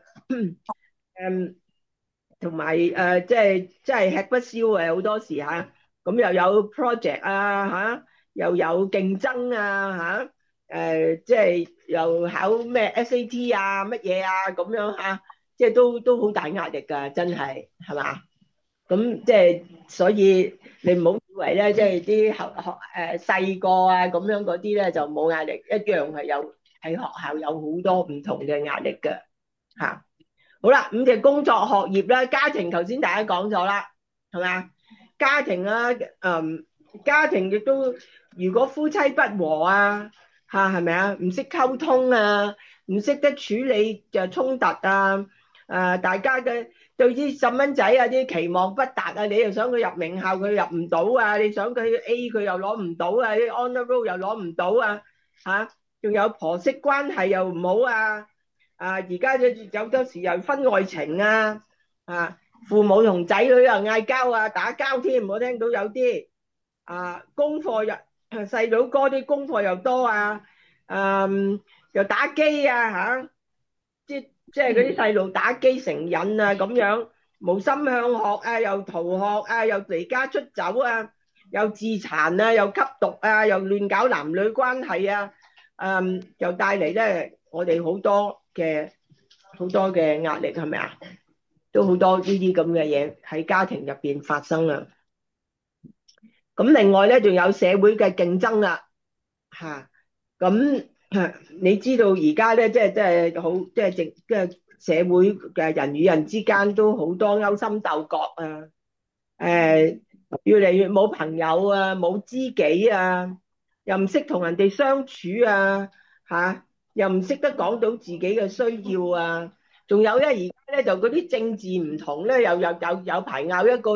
同埋即係吃不消嘅好多時嚇，咁又有 project 啊嚇，又有競爭啊嚇，即係又考咩 SAT 啊乜嘢啊咁樣嚇，即係都好大壓力㗎，真係嘛？咁即係所以你唔好以為咧，即係啲細個啊咁樣嗰啲咧就冇壓力，一樣係有喺學校有好多唔同嘅壓力㗎嚇。好啦，咁就工作、學業啦，家庭頭先大家講咗啦，係咪啊？家庭啦，家庭亦都如果夫妻不和啊，係咪啊？唔識溝通啊，唔識得處理就衝突啊，大家嘅對啲細蚊仔啊啲期望不達啊，你又想佢入名校佢入唔到啊，你想佢 A 佢又攞唔到啊，啲 honor roll 又攞唔到啊，仲有婆媳關係又唔好啊。而家有多時又婚外情啊，父母同仔女又嗌交啊，打交添，我聽到有啲功課又細佬哥啲功課又多啊，又打機啊嚇，即係嗰啲細路打機成癮啊咁樣，無心向學啊，又逃學啊，又離家出走啊，又自殘啊，又吸毒啊，又亂搞男女關係啊，又帶嚟咧我哋好多嘅壓力係咪啊？都好多呢啲咁嘅嘢喺家庭入邊發生啊！咁另外咧，仲有社會嘅競爭啦，咁你知道而家咧，即係好，即係社會嘅人與人之間都好多勾心鬥角啊！越嚟越冇朋友啊，冇知己啊，又唔識同人哋相處啊，又唔識得講到自己嘅需要啊，仲有咧，而家咧就嗰啲政治唔同咧，又有排拗，一個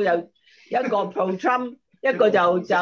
pro Trump， 一個就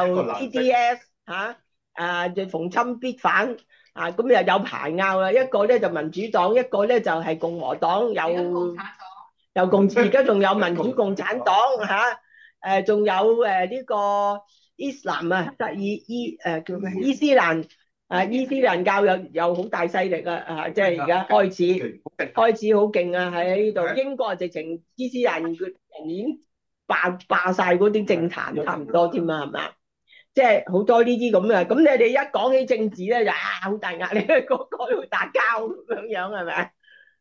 TDS 就逢親必反咁又有排拗啦，一個咧就民主黨，一個咧就係共和黨，而家仲有民主共產黨仲有呢個伊斯蘭叫咩伊斯蘭。伊斯蘭教有好大勢力即係而家開始好勁啊！喺呢度，英國直情伊斯蘭人已經霸晒嗰啲政壇差唔多添啊，係咪？即係好多呢啲咁嘅，咁你哋一講起政治咧就好大壓力，個個都會打交咁樣係咪？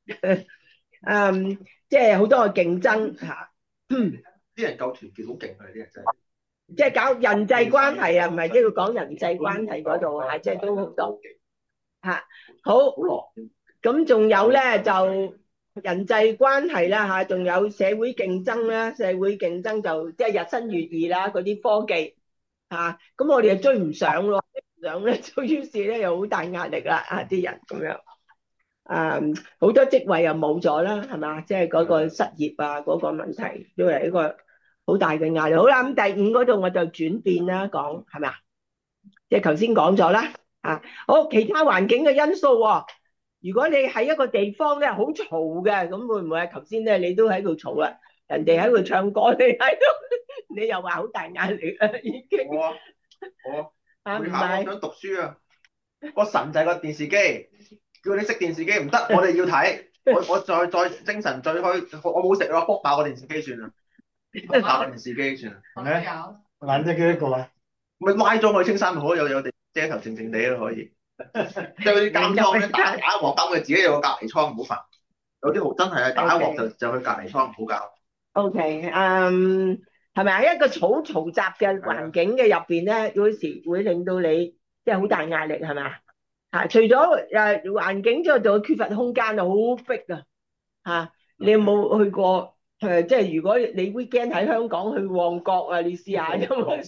即係好多嘅競爭啲人夠團結好勁啊！啲人真係。 即係搞人際關係啊，唔係即係講人際關係嗰度即係都好多好。咁仲有咧就人際關係啦仲有社會競爭啦，社會競爭就即係日新月異啦，嗰啲科技咁我哋就追唔上咯，追唔上咧，就於是咧又好大壓力啦啲人咁樣好多職位又冇咗啦，係嘛？即係嗰個失業嗰個問題都係一個好大嘅壓力。好啦，咁第五嗰度我就轉變啦，講係咪啊？即係頭先講咗啦，好，其他環境嘅因素喎。如果你喺一個地方咧好嘈嘅，咁會唔會啊？頭先咧你都喺度嘈啦，人哋喺度唱歌，你喺度，你又話好大壓力啦，已經。 我會唔係考我想讀書啊！個神就係個電視機，叫你熄電視機唔得，我哋要睇。我再精神再開，我冇食，我卜爆個電視機算啦，卜爆個電視機算啦。 係咪？懶得幾多個啊？ 咪拉咗去青山好，有地遮頭靜靜地都可以。即係嗰啲監倉咧，打一鑊監佢自己有個隔離倉，唔好煩。有啲好真係啊，打一鑊就去隔離倉，唔好搞。 OK，係咪啊？一個嘈雜嘅環境嘅入邊咧，有時會令到你即係好大壓力，係咪啊？除咗環境之外，就缺乏空間啊，好逼啊！你有冇去過？即係如果你 weekend 喺香港去旺角啊，你試下啫嘛，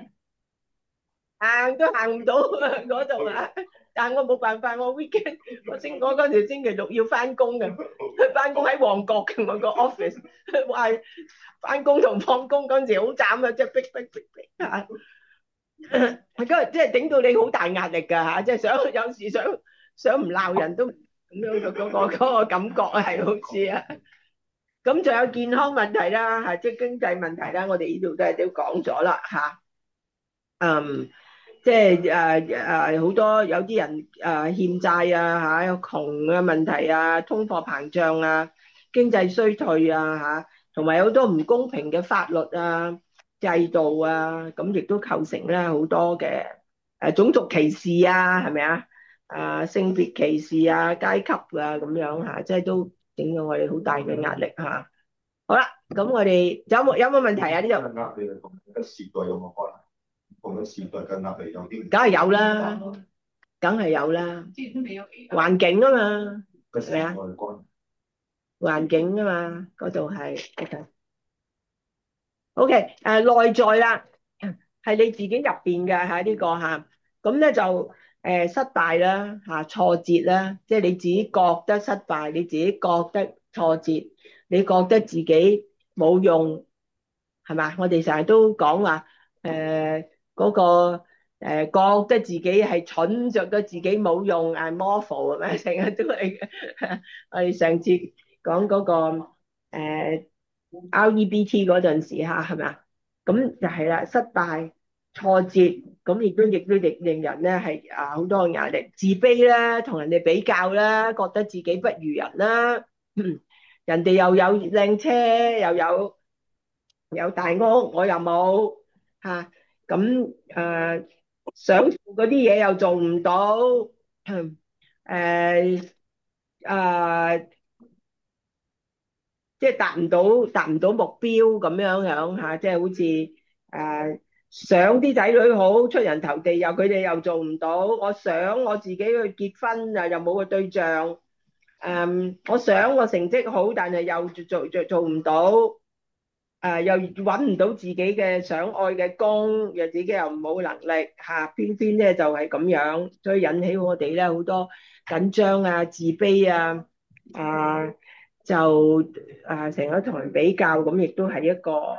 行都行唔到嗰度啊！但係我冇辦法，我 weekend 我嗰條星期六要翻工嘅，翻工喺旺角嘅我個 office，哇！翻工同放工嗰陣時好慘啊，即係逼嚇。嗰日即係頂到你好大壓力㗎嚇，即係有時想唔鬧人都咁樣嘅嗰個感覺啊，係好似啊。咁仲有健康問題啦嚇，即係經濟問題啦，我哋呢度都講咗啦嚇。即係好多有啲人欠債啊有窮嘅問題啊，通貨膨脹啊，經濟衰退啊同埋有好多唔公平嘅法律啊制度啊，咁亦都構成咧好多嘅種族歧視啊，係咪啊？性別歧視啊，階級啊咁樣即係都整到我哋好大嘅壓力嚇。好啦，咁我哋有冇問題啊？呢度壓力同個時代有冇可能？同個時代嘅壓力有啲， 梗係有啦，梗係有啦，環境啊嘛，係咪啊？環境啊嘛，嗰度係 OK，內在啦，係你自己入邊嘅呢個咁咧就失敗啦挫折啦，即係你自己覺得失敗，你自己覺得挫折，你覺得自己冇用，係嘛？我哋成日都講話嗰個覺得自己係蠢，覺得自己冇用，morpho 係咪？成日都係我哋上次講嗰個REBT 嗰陣時係咪啊？咁就係啦，失敗、挫折，咁亦都令人咧係好多壓力、自卑啦，同人哋比較啦，覺得自己不如人啦，人哋又有靚車，又有大屋，我又冇咁想做嗰啲嘢又做唔到，即係達唔到目標咁樣即係好似想啲仔女好出人頭地，佢哋又做唔到。我想我自己去結婚又冇個對象，我想我成績好，但係又做唔到，又揾唔到自己嘅想愛嘅工，又自己又冇能力偏偏咧就係咁樣，所以引起我哋咧好多緊張自卑就成日同人比較，咁亦都係一個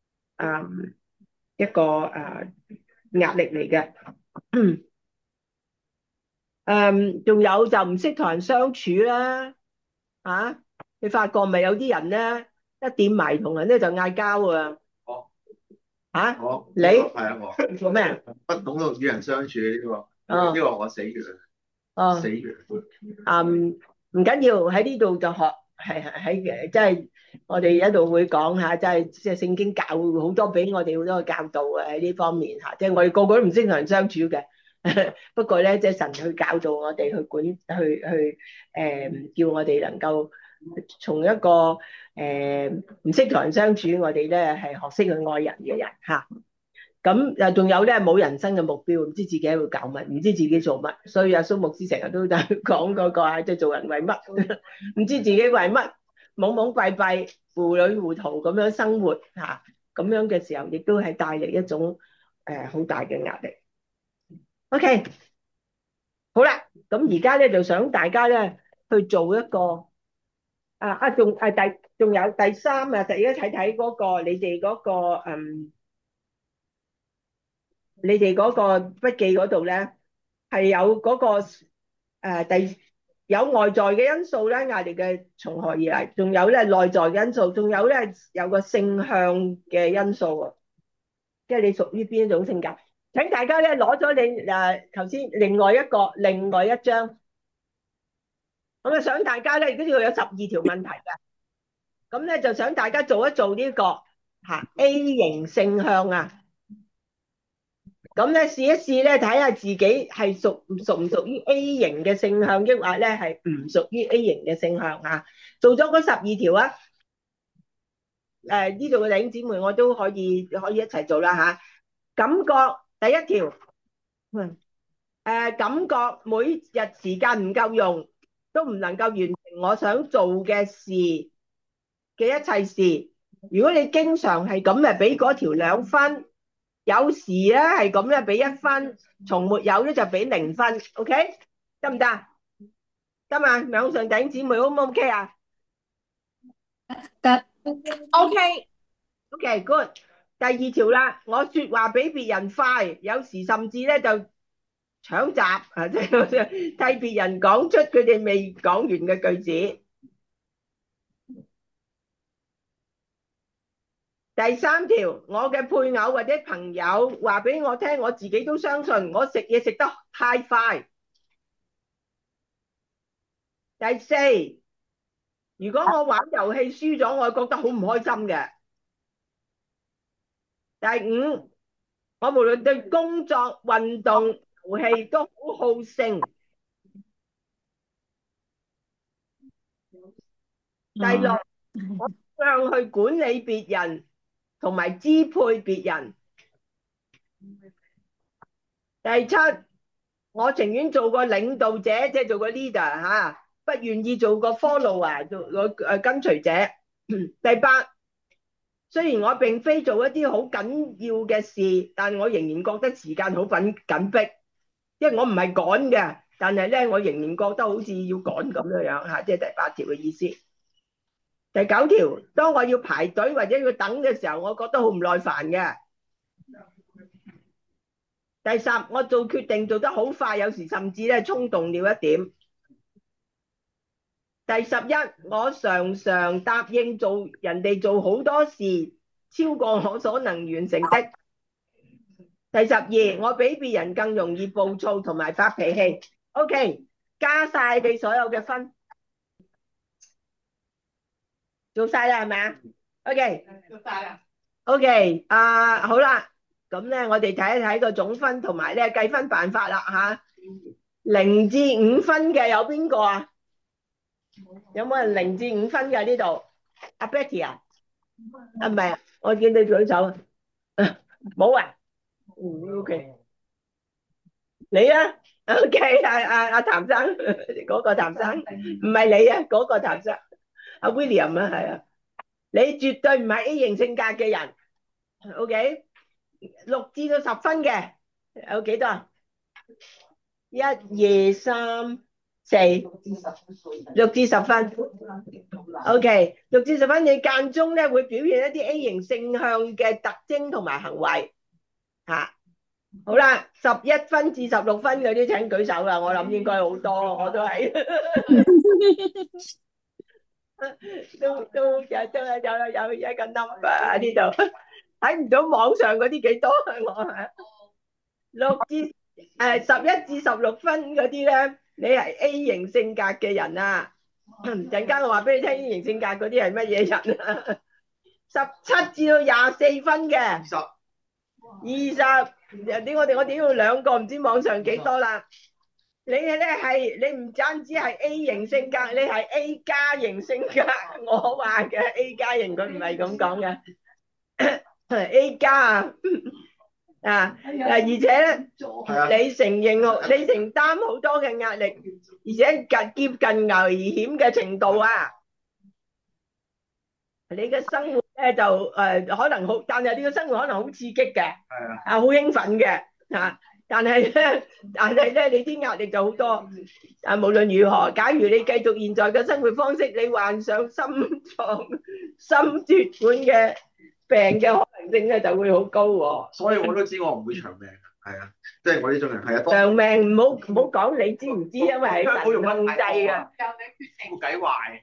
壓力嚟嘅。仲有就唔識同人相處啦，你發覺咪有啲人咧一掂埋同人咧就嗌交啊？你係啊，我做咩啊？ 不懂得與人相處呢個我死嘅，死嘅。 唔緊要，喺呢度就學喺即係我哋一度會講下，即係聖經教好多俾我哋好多嘅教導喺呢方面即係我哋個個都唔識同人相處嘅，不過咧即係神去教導我哋去管去叫我哋能夠從一個唔識同人相處，我哋咧係學識去愛人嘅人咁仲有咧冇人生嘅目標，唔知自己喺度搞乜，唔知自己做乜，所以阿蘇牧師成日都講嗰個即係做人為乜，唔知自己為乜，懵懵閉閉、糊裏糊塗咁樣生活咁樣嘅時候，亦都係帶嚟一種好大嘅壓力。OK，好啦，咁而家咧就想大家咧去做一個仲有第三啊，就而家睇睇嗰個你哋嗰個筆記嗰度咧，係有嗰個有外在嘅因素咧，壓力嘅從何而嚟，仲有咧內在嘅因素，仲有咧有個性向嘅因素喎，即係你屬於邊一種性格？請大家咧攞咗你頭先另外一張，咁啊想大家咧，呢度有12條問題嘅，咁咧就想大家做一做呢個A 型性向啊。咁咧試一試咧，睇下自己係屬唔屬於 A 型嘅性向，抑或咧係唔屬於 A 型嘅性向啊？做咗嗰12條啊，呢度嘅弟兄姊妹我都可以一齊做啦吓。感覺第一條，感覺每日時間唔夠用，都唔能夠完成我想做嘅事嘅一切事。如果你經常係咁，咪俾嗰條2分。有時咧係咁咧，俾1分；從沒有咧就俾0分。OK， 得唔得？得嘛？網上弟兄姊妹 O 唔 OK 啊？ 得 OK。 OK good。第2條啦，我說話比別人快，有時甚至咧就搶閘啊，即係替別人講出佢哋未講完嘅句子。第3條，我嘅配偶或者朋友話俾我聽，我自己都相信，我食嘢食得太快。第4，如果我玩遊戲輸咗，我覺得好唔開心嘅。第5，我無論對工作、運動、遊戲都好好勝。第6，我點樣去管理別人同埋支配別人。第7，我情願做個領導者，即係做個 leader 吓，不願意做個 follower，做個跟隨者。第8，雖然我並非做一啲好緊要嘅事，但我仍然覺得時間好緊迫，因為我唔係趕嘅，但係咧我仍然覺得好似要趕咁樣吓，即係第8條嘅意思。第9條，當我要排隊或者要等嘅時候，我覺得好唔耐煩嘅。第10，我做決定做得好快，有時甚至咧衝動了一點。第11，我常常答應做人哋做好多事，超過我所能完成的。第12，我比別人更容易暴躁同埋發脾氣。OK， 加晒你所有嘅分，做晒啦係咪啊 ？OK， 做晒啦。 OK， 好啦，咁咧我哋睇一睇個總分同埋咧計分辦法啦吓。0至5分嘅有邊個啊？有冇人0至5分嘅呢度？阿 Betty 啊？唔係啊，我見你舉手啊，冇啊。OK， 你啊 ？OK， 阿譚生嗰個譚生，唔係你啊，嗰個譚生，阿 William 啊，係啊，你絕對唔係 A 型性格嘅人。OK， 6至到10分嘅有幾多啊？1、2、3、4， 6至10分。OK， 6至10分，你間中咧會表現一啲 A 型性向嘅特徵同埋行為吓。好啦，11分至16分嗰啲請舉手啦，我諗應該好多，我都係都有一個 number 喺呢度，睇唔到網上嗰啲幾多我11至16分嗰啲咧，你係 A 型性格嘅人啊，陣間我話俾你聽 A 型性格嗰啲係乜嘢人啊？17至到24分嘅，20我哋要2個，唔知網上幾多啦。你唔單止係 A 型性格，你係 A 加型性格。我話嘅 A 加型，佢唔係咁講嘅，A 加而且你承擔好多嘅壓力，而且接近危險嘅程度啊！你嘅生活咧就可能好，但係你嘅生活可能好刺激嘅，好興奮嘅但係咧，你啲壓力就好多。但無論如何，假如你繼續現在嘅生活方式，你患上心血管嘅病嘅可能性咧就會好高喎。 所以我都知我唔會長命嘅，係啊，即係我呢種人係啊， 長命唔好講你知唔知，因為係神控制嘅， 冇計壞。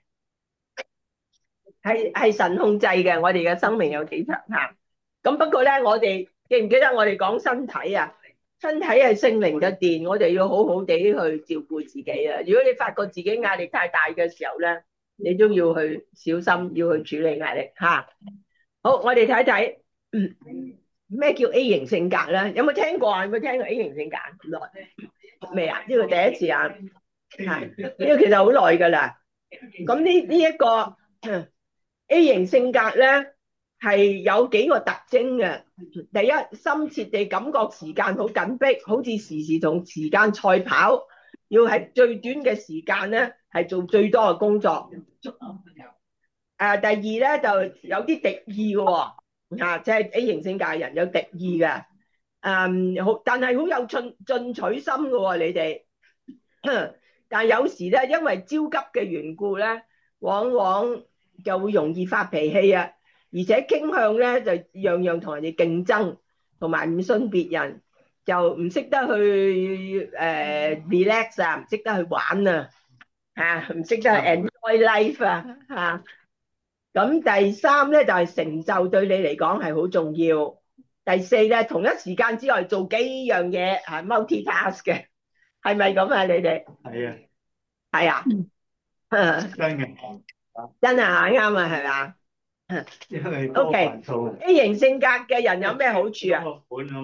係神控制嘅。我哋嘅生命有幾長嚇？咁不過咧，我哋記唔記得我哋講身體啊？身體係聖靈嘅殿，我哋要好好地去照顧自己啊！如果你發覺自己壓力太大嘅時候咧，你都要去小心，要去處理壓力嚇。好，我哋睇睇，咩叫 A 型性格咧？有冇聽過啊？有冇聽過 A 型性格？未啊？呢個第一次啊，係呢個其實好耐㗎啦。咁呢一個 A 型性格咧，係有幾個特徵嘅。第一，深切地感覺時間好緊迫，好似時時同時間賽跑，要喺最短嘅時間咧係做最多嘅工作。第二咧就有啲敵意嘅喎，即係 A 型性格嘅人有敵意嘅。但係好有進取心嘅喎，你哋。但係有時咧，因為焦急嘅緣故咧，往往就會容易發脾氣啊，而且傾向咧就樣樣同人哋競爭，同埋唔信別人，就唔識得去relax 啊，唔識得去玩啊，唔識得去 enjoy life 啊。咁第三咧就係成就對你嚟講係好重要。第四咧，同一時間之內做幾樣嘢係 multitask 嘅，係咪咁啊？你哋係啊， 係啊， 真嘅， 真係啱啊，係嘛因為多煩躁。 ？A 型性格嘅人有咩好處啊？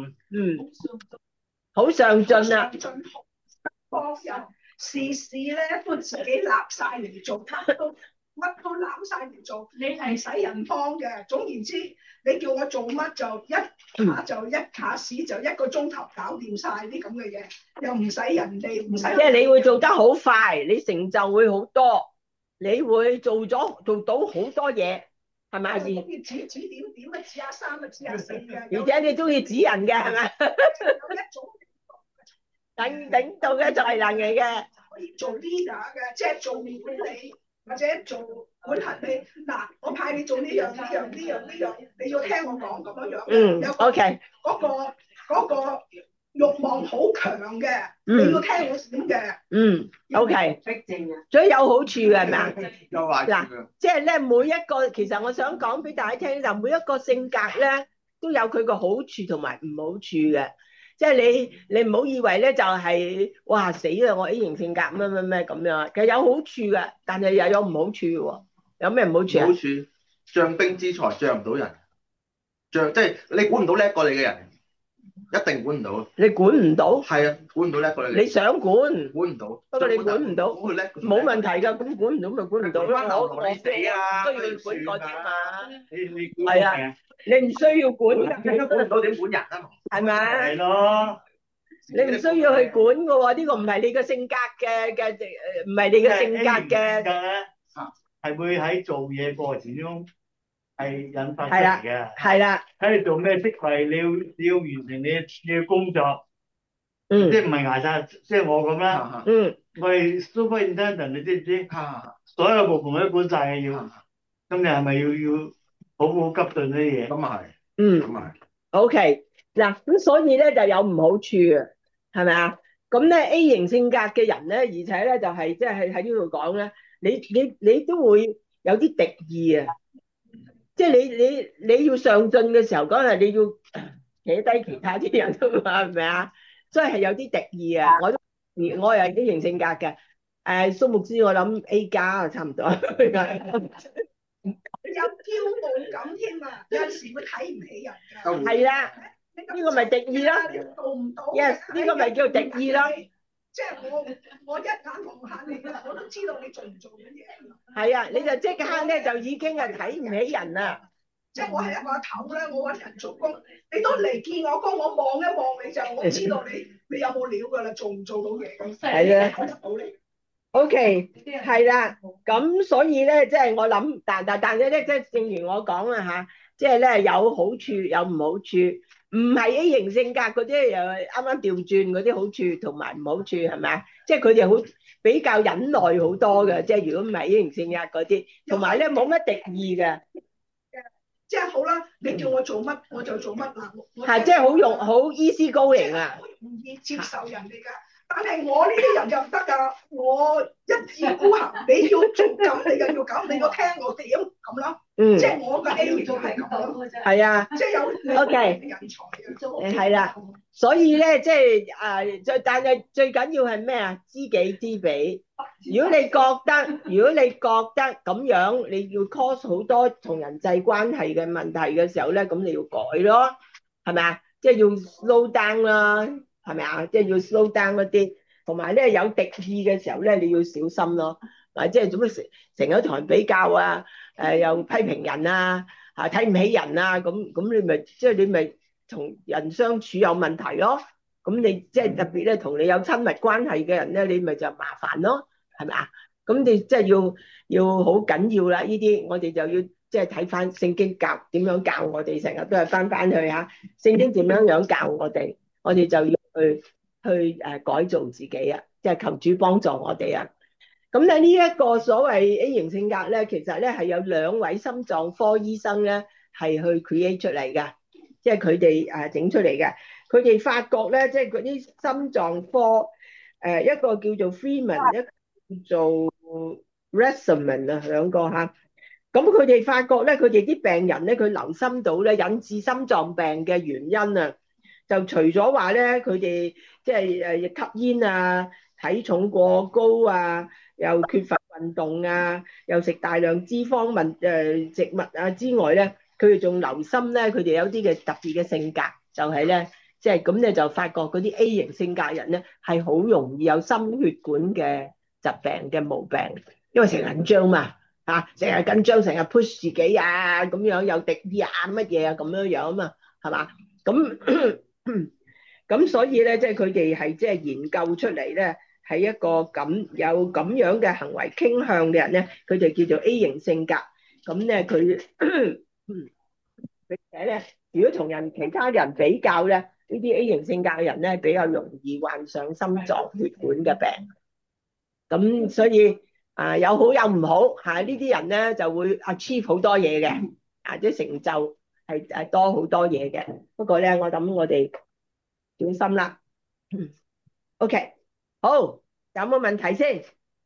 好上進啊！ 幫人事事咧都自己立晒嚟做，乜都攬晒嚟做，你係使人幫嘅。總言之，你叫我做乜就一卡屎就一個鐘頭搞掂晒啲咁嘅嘢，又唔使人哋唔使。 即係你會做得好快，你成就會好多，你會做到好多嘢，係咪啊？ 中意指點啊，指下三啊，指下四嘅。 而且你中意指人嘅係咪？ 有一種頂到嘅才能嚟嘅， 可以做 leader 嘅，即係做管理或者做管轄你。嗱，我派你做呢樣，你要聽我講咁樣。 OK。 嗰個慾望好強嘅，你要聽我點嘅。 OK。所以有好處嘅係咪啊？ 有壞處嘅。 嗱，即係咧每一個，其實我想講俾大家聽就每一個性格咧都有佢個好處同埋唔好處嘅。即係你唔好以為咧就係哇死啦我 A 型性格咩咁樣，其實有好處嘅，但係又有唔好處喎。有咩唔好處啊？ 好處將兵之才將唔到人，即係你管唔到叻過你嘅人，一定管唔到。 你管唔到？ 係啊，管唔到叻過你。 你想管唔到， 不過你管唔到，冇問題㗎。咁管唔到咪管唔到咯。我你死啊！ 需要管嗰啲嘛。 你係啊，你唔需要管㗎。 管唔到點管人啊？ 係咪？ 係咯。 你唔需要去管㗎喎，呢個唔係你嘅性格嘅唔係你嘅性格嘅。 係會喺做嘢過程中係引發出嚟嘅。 係啦。 喺你做咩職位，你要完成你嘅工作。即係唔係捱晒，即係我咁啦。我係 superintendent，你知唔知？所有部門都管晒嘅要。咁你係咪要好好急進啲嘢？ 咁啊係。咁啊係。 OK，嗱咁所以咧就有唔好處嘅，係咪啊？咁咧 A 型性格嘅人咧，而且咧就係即係喺呢度講咧，你都會有啲敵意啊！即係你要上進嘅時候，嗰陣你要企低其他啲人啊嘛，係咪啊？所以係有啲敵意啊！我又係 A 型性格嘅，蘇牧師我諗 A 加啊，差唔多。 有驕傲感添啊！有陣時會睇唔起人㗎。 係啦，呢個咪敵意啦。 做唔到。 Yes，呢個咪叫敵意啦。 即係我一眼望下你啦，我都知道你做唔做緊嘢。 係啊，你就即刻咧就已經係睇唔起人啦。 即係我係一個頭咧，我揾人做工，你都嚟見我工，我望一望你就，我知道你有冇料㗎啦，做唔做到嘢咁。 係啊。睇得到你。OK，係啦，咁所以咧，即係我諗，但係咧，即係正如我講啦嚇，即係咧有好處有唔好處， 唔係 A 型性格嗰啲又啱啱調轉嗰啲好處同埋唔好處係咪啊？即係佢哋好比較忍耐好多嘅，即係如果唔係 A 型性格嗰啲，同埋咧冇乜敵意嘅。 即係好啦，你叫我做乜我就做乜啦。 係即係好 easy going 啊， 好容易接受人哋㗎。但係我呢啲人又唔得㗎，我一意孤行，你要做咁你就要咁，你要聽我點咁咯。即係我嘅 A 都係咁咯。 係啊， 即係有 OK 人才嘅。 係啦，所以咧即係但係最緊要係咩啊？知己知彼。如果你覺得咁樣，你要 cause 好多同人際關係嘅問題嘅時候咧，咁你要改咯，係咪啊？即係要 slow down 啦。係咪啊？即係要 slow down 一啲，同埋咧有敵意嘅時候咧，你要小心咯。嗱，即係做乜成日同人比較啊？又批評人啊，睇唔起人啊，咁你咪同人相處有問題咯。咁你即係特別咧，同你有親密關係嘅人咧，你咪就麻煩咯，係咪啊？咁你即係要好緊要啦。呢啲我哋就要即係睇翻聖經點樣教我哋，成日都係翻去嚇聖經點樣教我哋，我哋就要去改造自己啊！即係求主幫助我哋啊！咁咧呢一個所謂 A 型性格咧，其實咧係有2位心臟科醫生咧係去 create 出嚟嘅，即係佢哋整出嚟嘅。佢哋發覺咧，即係嗰啲心臟科一個叫做 Freeman， 一個叫做 Reisman 啊，兩個嚇。咁佢哋發覺咧，佢哋啲病人咧，佢留心到咧引致心臟病嘅原因啊！就除咗話咧，佢哋即係吸煙啊、體重過高啊、又缺乏運動啊、又食大量脂肪植物啊之外咧，佢哋仲留心咧，佢哋有啲嘅特別嘅性格，就係咧，即係咁咧就發覺嗰啲 A 型性格人咧係好容易有心血管嘅疾病嘅毛病，因為成日緊張嘛嚇，成日緊張，成日 push 自己啊咁樣，有敵意啊乜嘢啊咁樣啊嘛，係嘛？咁所以咧，即係佢哋係即係研究出嚟咧，係一個有咁樣嘅行為傾向嘅人咧，佢就叫做 A 型性格。咁咧並且咧，如果同其他人比較咧，呢啲 A 型性格嘅人咧比較容易患上心臟血管嘅病。咁所以有好有唔好嚇，呢啲人咧就會 achieve 好多嘢嘅，即係成就係多好多嘢嘅。不過咧，我諗我哋小心啦。OK， 好，有冇問題先？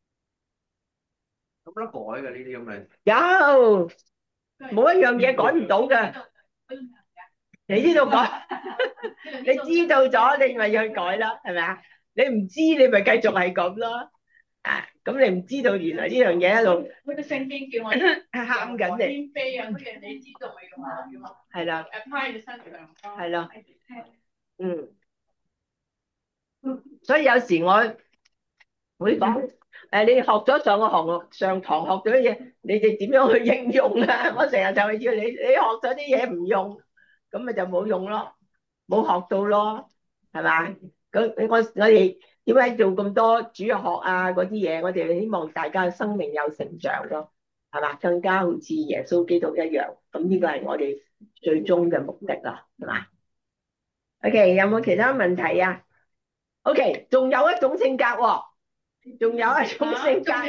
有冇得改嘅呢啲咁嘅？ 有，冇一樣嘢改唔到嘅。你知道改，你知道咗，你咪要去改啦，係咪啊？你唔知，你咪繼續係咁咯。咁你唔知道原來呢樣嘢一路嗰啲聖經叫我喊緊你。 謙卑啊，乜嘢你知道咪用啊？ 係啦。 apply 你身上。 係啦。所以有時我會講，你學咗上堂學咗嘢，你哋點樣去應用啊？我成日就係要你學咗啲嘢唔用，咁咪就冇用咯，冇學到咯，係嘛？咁我哋點解做咁多主日學啊嗰啲嘢？我哋希望大家嘅生命有成長咯，係嘛？更加好似耶穌基督一樣，咁呢個係我哋最終嘅目的啦，係嘛？OK， 有冇其他問題啊？OK， 仲有一種性格喎，仲有一種性格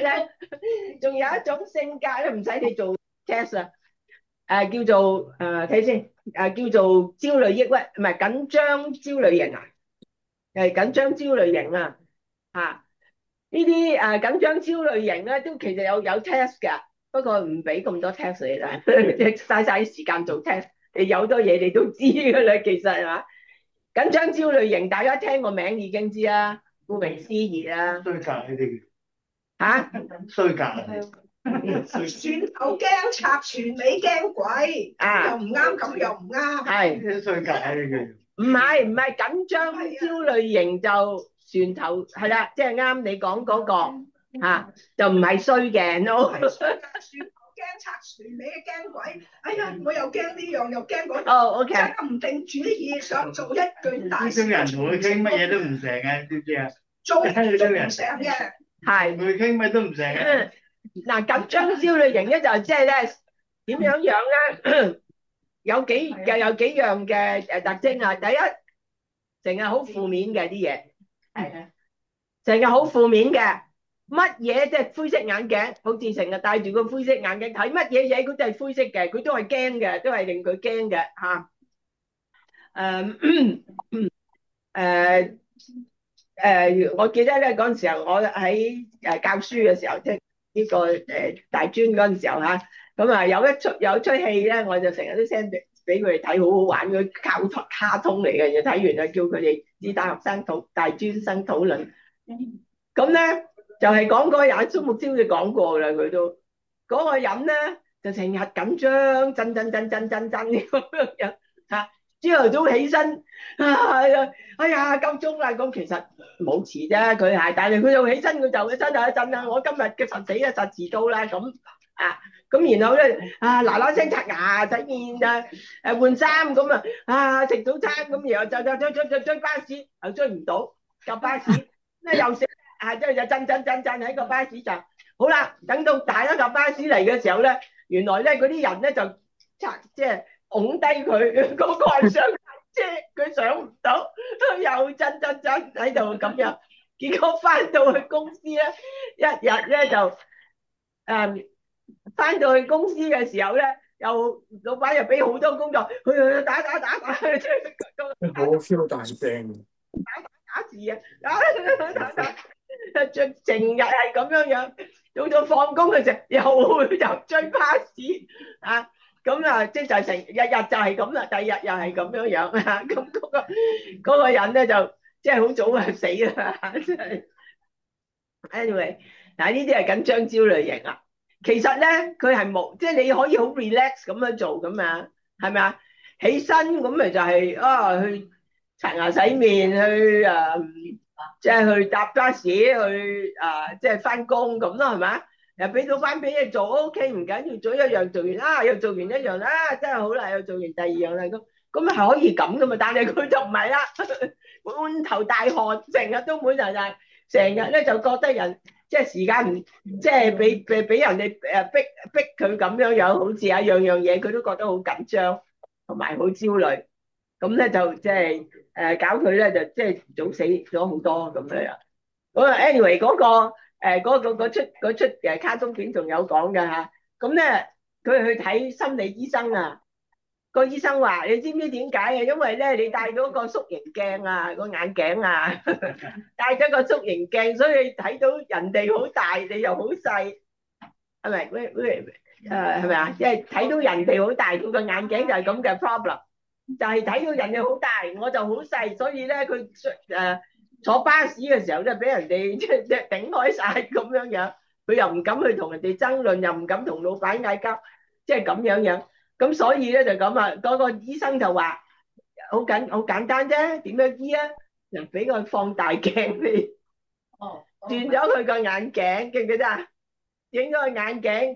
咧，唔使你做 test 啊，叫做睇先，叫做焦慮抑鬱，唔係緊張焦慮型啊，係緊張焦慮型啊，呢啲緊張焦慮型咧都其實有 test 㗎，不過唔俾咁多 test 你啦，嘥啲時間做 test， 你有多嘢你都知㗎啦，其實係嘛？緊張焦慮型，大家聽個名已經知啦，顧名思義啦。 衰格呢啲嚇？ 衰格。 船頭驚賊，船尾驚鬼。又唔啱，咁又唔啱。 係。 衰格呢啲。 唔係緊張焦慮型就船頭係啦，即係啱你講嗰個就唔係衰嘅 no。 驚賊船尾驚鬼，哎呀，我又驚呢樣又驚嗰樣， OK， 揸唔定主意，想做一句大事。 呢種人同佢傾乜嘢都唔成嘅，知唔知啊？ 做唔成嘅， 係同佢傾乜都唔成嘅。 嗱，緊張焦慮型咧就即係咧點樣咧？ 有幾樣嘅特徵啊。第一，成日好負面嘅啲嘢，係啊，成日好負面嘅，乜嘢即係灰色眼鏡，好似成日戴住個灰色眼鏡睇乜嘢嘢，佢都係灰色嘅，佢都係驚嘅，都係令佢驚嘅嚇。我記得咧嗰陣時候，我喺教書嘅時候，即係呢個大專嗰陣時候嚇，咁啊有出戲咧，我就成日都 send 俾佢哋睇，好好玩嘅卡通嚟嘅，又睇完就叫佢哋啲大學生大專生討論。咁咧就係講嗰個人，蘇木超就講過啦，佢都嗰個人咧就成日緊張，震咁樣嚇。朝頭早起身哎呀夠鐘啦，咁其實冇遲啫，佢係，但係佢就起身，佢就真係一陣啦，我今日嘅實死啊，實遲到啦咁啊，咁然後咧嗱嗱聲刷牙洗面換衫咁食早餐咁，然後就追巴士，又追唔到，夾巴士咧又死即係就震喺個巴士站。好啦，等到大一架巴士嚟嘅時候咧，原來咧嗰啲人咧就即係拱低佢，嗰個人上車，佢上唔到，又震喺度咁樣。結果翻到去公司咧，一日咧就翻到去公司嘅時候咧，又老闆又俾好多工作，佢打，好超大聲， 打字啊，成日係咁樣，到放工嘅時候又追巴士啊！咁啊，即係成日就係咁啦，第二日又係咁樣啊！咁嗰個人咧就即係好早就死啦，真係。Anyway，嗱呢啲係緊張焦慮型啊。其實咧佢係冇，即係你可以好 relax 咁樣做噶嘛，係咪啊？起身咁咪就係去刷牙洗面，去即係去搭巴士，去即係翻工咁咯，係咪？又俾到班俾你做 ，OK 唔緊要，做一樣做完啦，又做完一樣啦，真係好啦，又做完第二樣啦，咁係可以咁噶嘛？但係佢就唔係啦，滿頭大汗，成日都滿頭大，成日咧就覺得人即係時間唔即係俾人哋逼佢咁樣，好似一樣嘢佢都覺得好緊張，同埋好焦慮，咁咧就即係搞佢咧就即係早死咗好多咁樣。咁啊 ，anyway 嗰出卡通片仲有講㗎嚇，咁咧佢去睇心理醫生啊，個醫生話：你知唔知點解啊？因為咧你戴咗個縮形鏡啊，個眼鏡啊，戴咗個縮形鏡，所以睇到人哋好大，你又好細，係咪？係咪啊？即係睇到人哋好大，佢個眼鏡就係咁嘅 problem，就係睇到人哋好大，我就好細，所以咧佢坐巴士嘅時候咧，俾人哋即係頂開晒咁樣，佢又唔敢去同人哋爭論，又唔敢同老闆嗌交，即係咁樣。咁所以咧就咁啊，嗰個醫生就話好簡單啫，點樣醫啊？嗱，俾個放大鏡你，轉咗佢個眼鏡，記唔記得啊？影咗個眼鏡，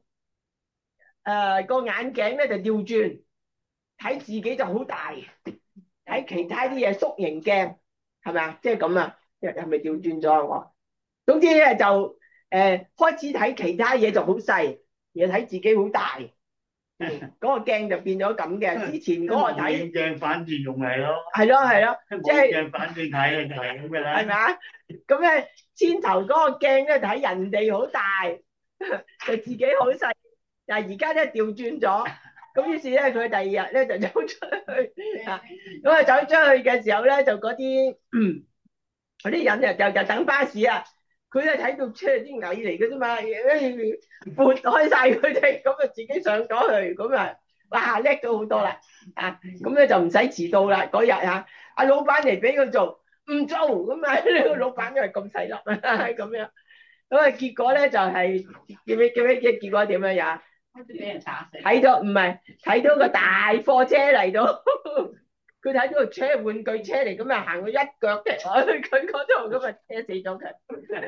個眼鏡咧就調轉，睇自己就好大，睇其他啲嘢縮形鏡。係咪啊？即係咁啊？係咪調轉咗我？總之咧就開始睇其他嘢就好細，而睇自己好大。嗰個鏡就變咗咁嘅。之前嗰個睇鏡反轉用嚟咯。 係咯，即係鏡反轉睇就係咁嘅啦。 係咪啊？咁咧先頭嗰個鏡咧睇人哋好大，就自己好細。但係而家咧調轉咗。咁於是咧，佢第二日咧就走出去啊！咁啊走出去嘅時候咧，就嗰啲人就等巴士啊！佢咧睇到車啲蟻嚟嘅啫嘛，撥開晒佢哋，咁啊自己上咗去，咁啊哇叻咗好多啦啊！咁咧就唔使遲到啦嗰日啊！阿老闆嚟俾佢做，唔做咁啊！呢個老闆因為咁細粒啊咁樣，咁啊結果咧就係叫咩結果點樣呀？ 俾人打死。 睇到個大貨車嚟到，佢睇到個車玩具車嚟，咁啊行佢一腳踢落去佢嗰度，咁啊車死咗佢。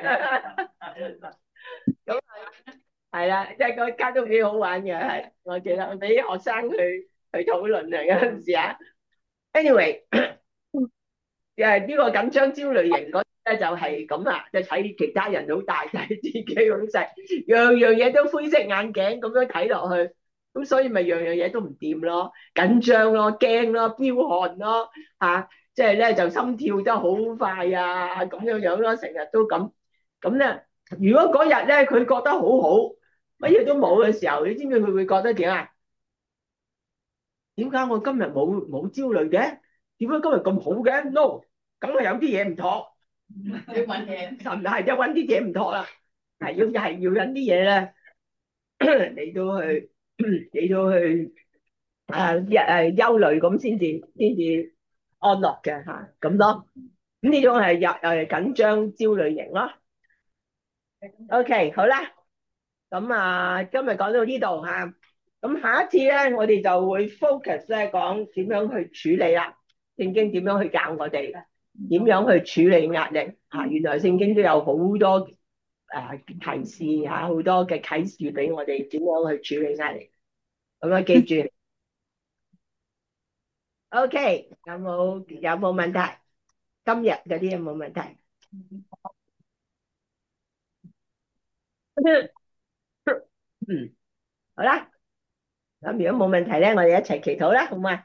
咁係啦，即係個卡都幾好玩嘅，係我記得俾學生去討論啊嗰陣時啊。Anyway，呢個緊張焦慮型嗰啲咧就係咁啊，就睇其他人好大，睇自己好細，樣樣嘢都灰色眼鏡咁樣睇落去。 咁所以咪樣樣嘢都唔掂咯，緊張咯，驚咯，飆汗咯，即係咧就心跳得好快啊，咁樣樣咯，成日都咁。咁咧，如果嗰日咧佢覺得好好，乜嘢都冇嘅時候，你知唔知佢會覺得點啊？點解我今日冇焦慮嘅？點解今日咁好嘅？No，梗係有啲嘢唔妥。 要揾嘢， 係係就揾啲嘢唔妥啦，係要揾啲嘢咧嚟到去憂慮咁先至安樂嘅咁咯。咁呢種係緊張焦慮型咯。OK，好啦，咁今日講到呢度嚇，咁下一次咧我哋就會 focus 咧講點樣去處理啦。聖經點樣去教我哋點樣去處理壓力原來聖經都有好多提示好多嘅啟示俾我哋點樣去處理壓力。咁記住，OK，有冇問題？今日嗰啲有冇問題？好啦，咁如果冇問題咧，我哋一齊祈禱啦，好嘛？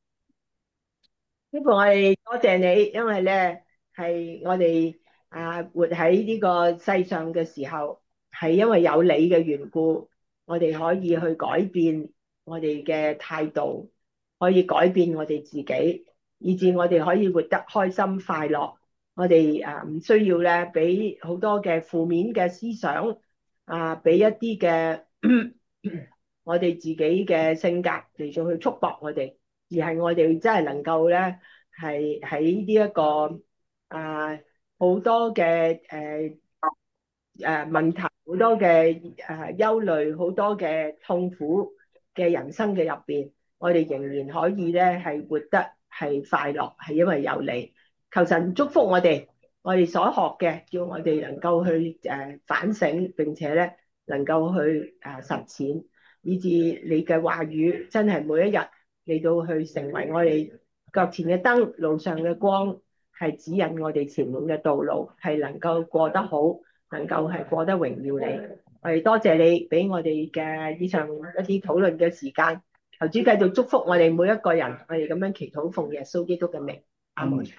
天父，我哋多謝你，因為咧係我哋活喺呢個世上嘅時候，係因為有你嘅緣故，我哋可以去改變我哋嘅態度，可以改變我哋自己，以致我哋可以活得開心快樂。我哋唔需要咧俾好多嘅負面嘅思想俾一啲嘅我哋自己嘅性格嚟到去束縛我哋。而係我哋真係能夠咧，係喺呢一個好多嘅問題，好多嘅憂慮，好多嘅痛苦嘅人生嘅入邊，我哋仍然可以咧係活得係快樂，係因為有你。求神祝福我哋所學嘅，叫我哋能夠去反省，並且咧能夠去實踐，以致你嘅話語真係每一日嚟到去成為我哋腳前嘅燈，路上嘅光，係指引我哋前面嘅道路，係能夠過得好，能夠係過得榮耀你。我哋多謝你俾我哋嘅以上一啲討論嘅時間，求主繼續祝福我哋每一個人，我哋咁樣祈禱奉耶穌基督嘅名，阿門。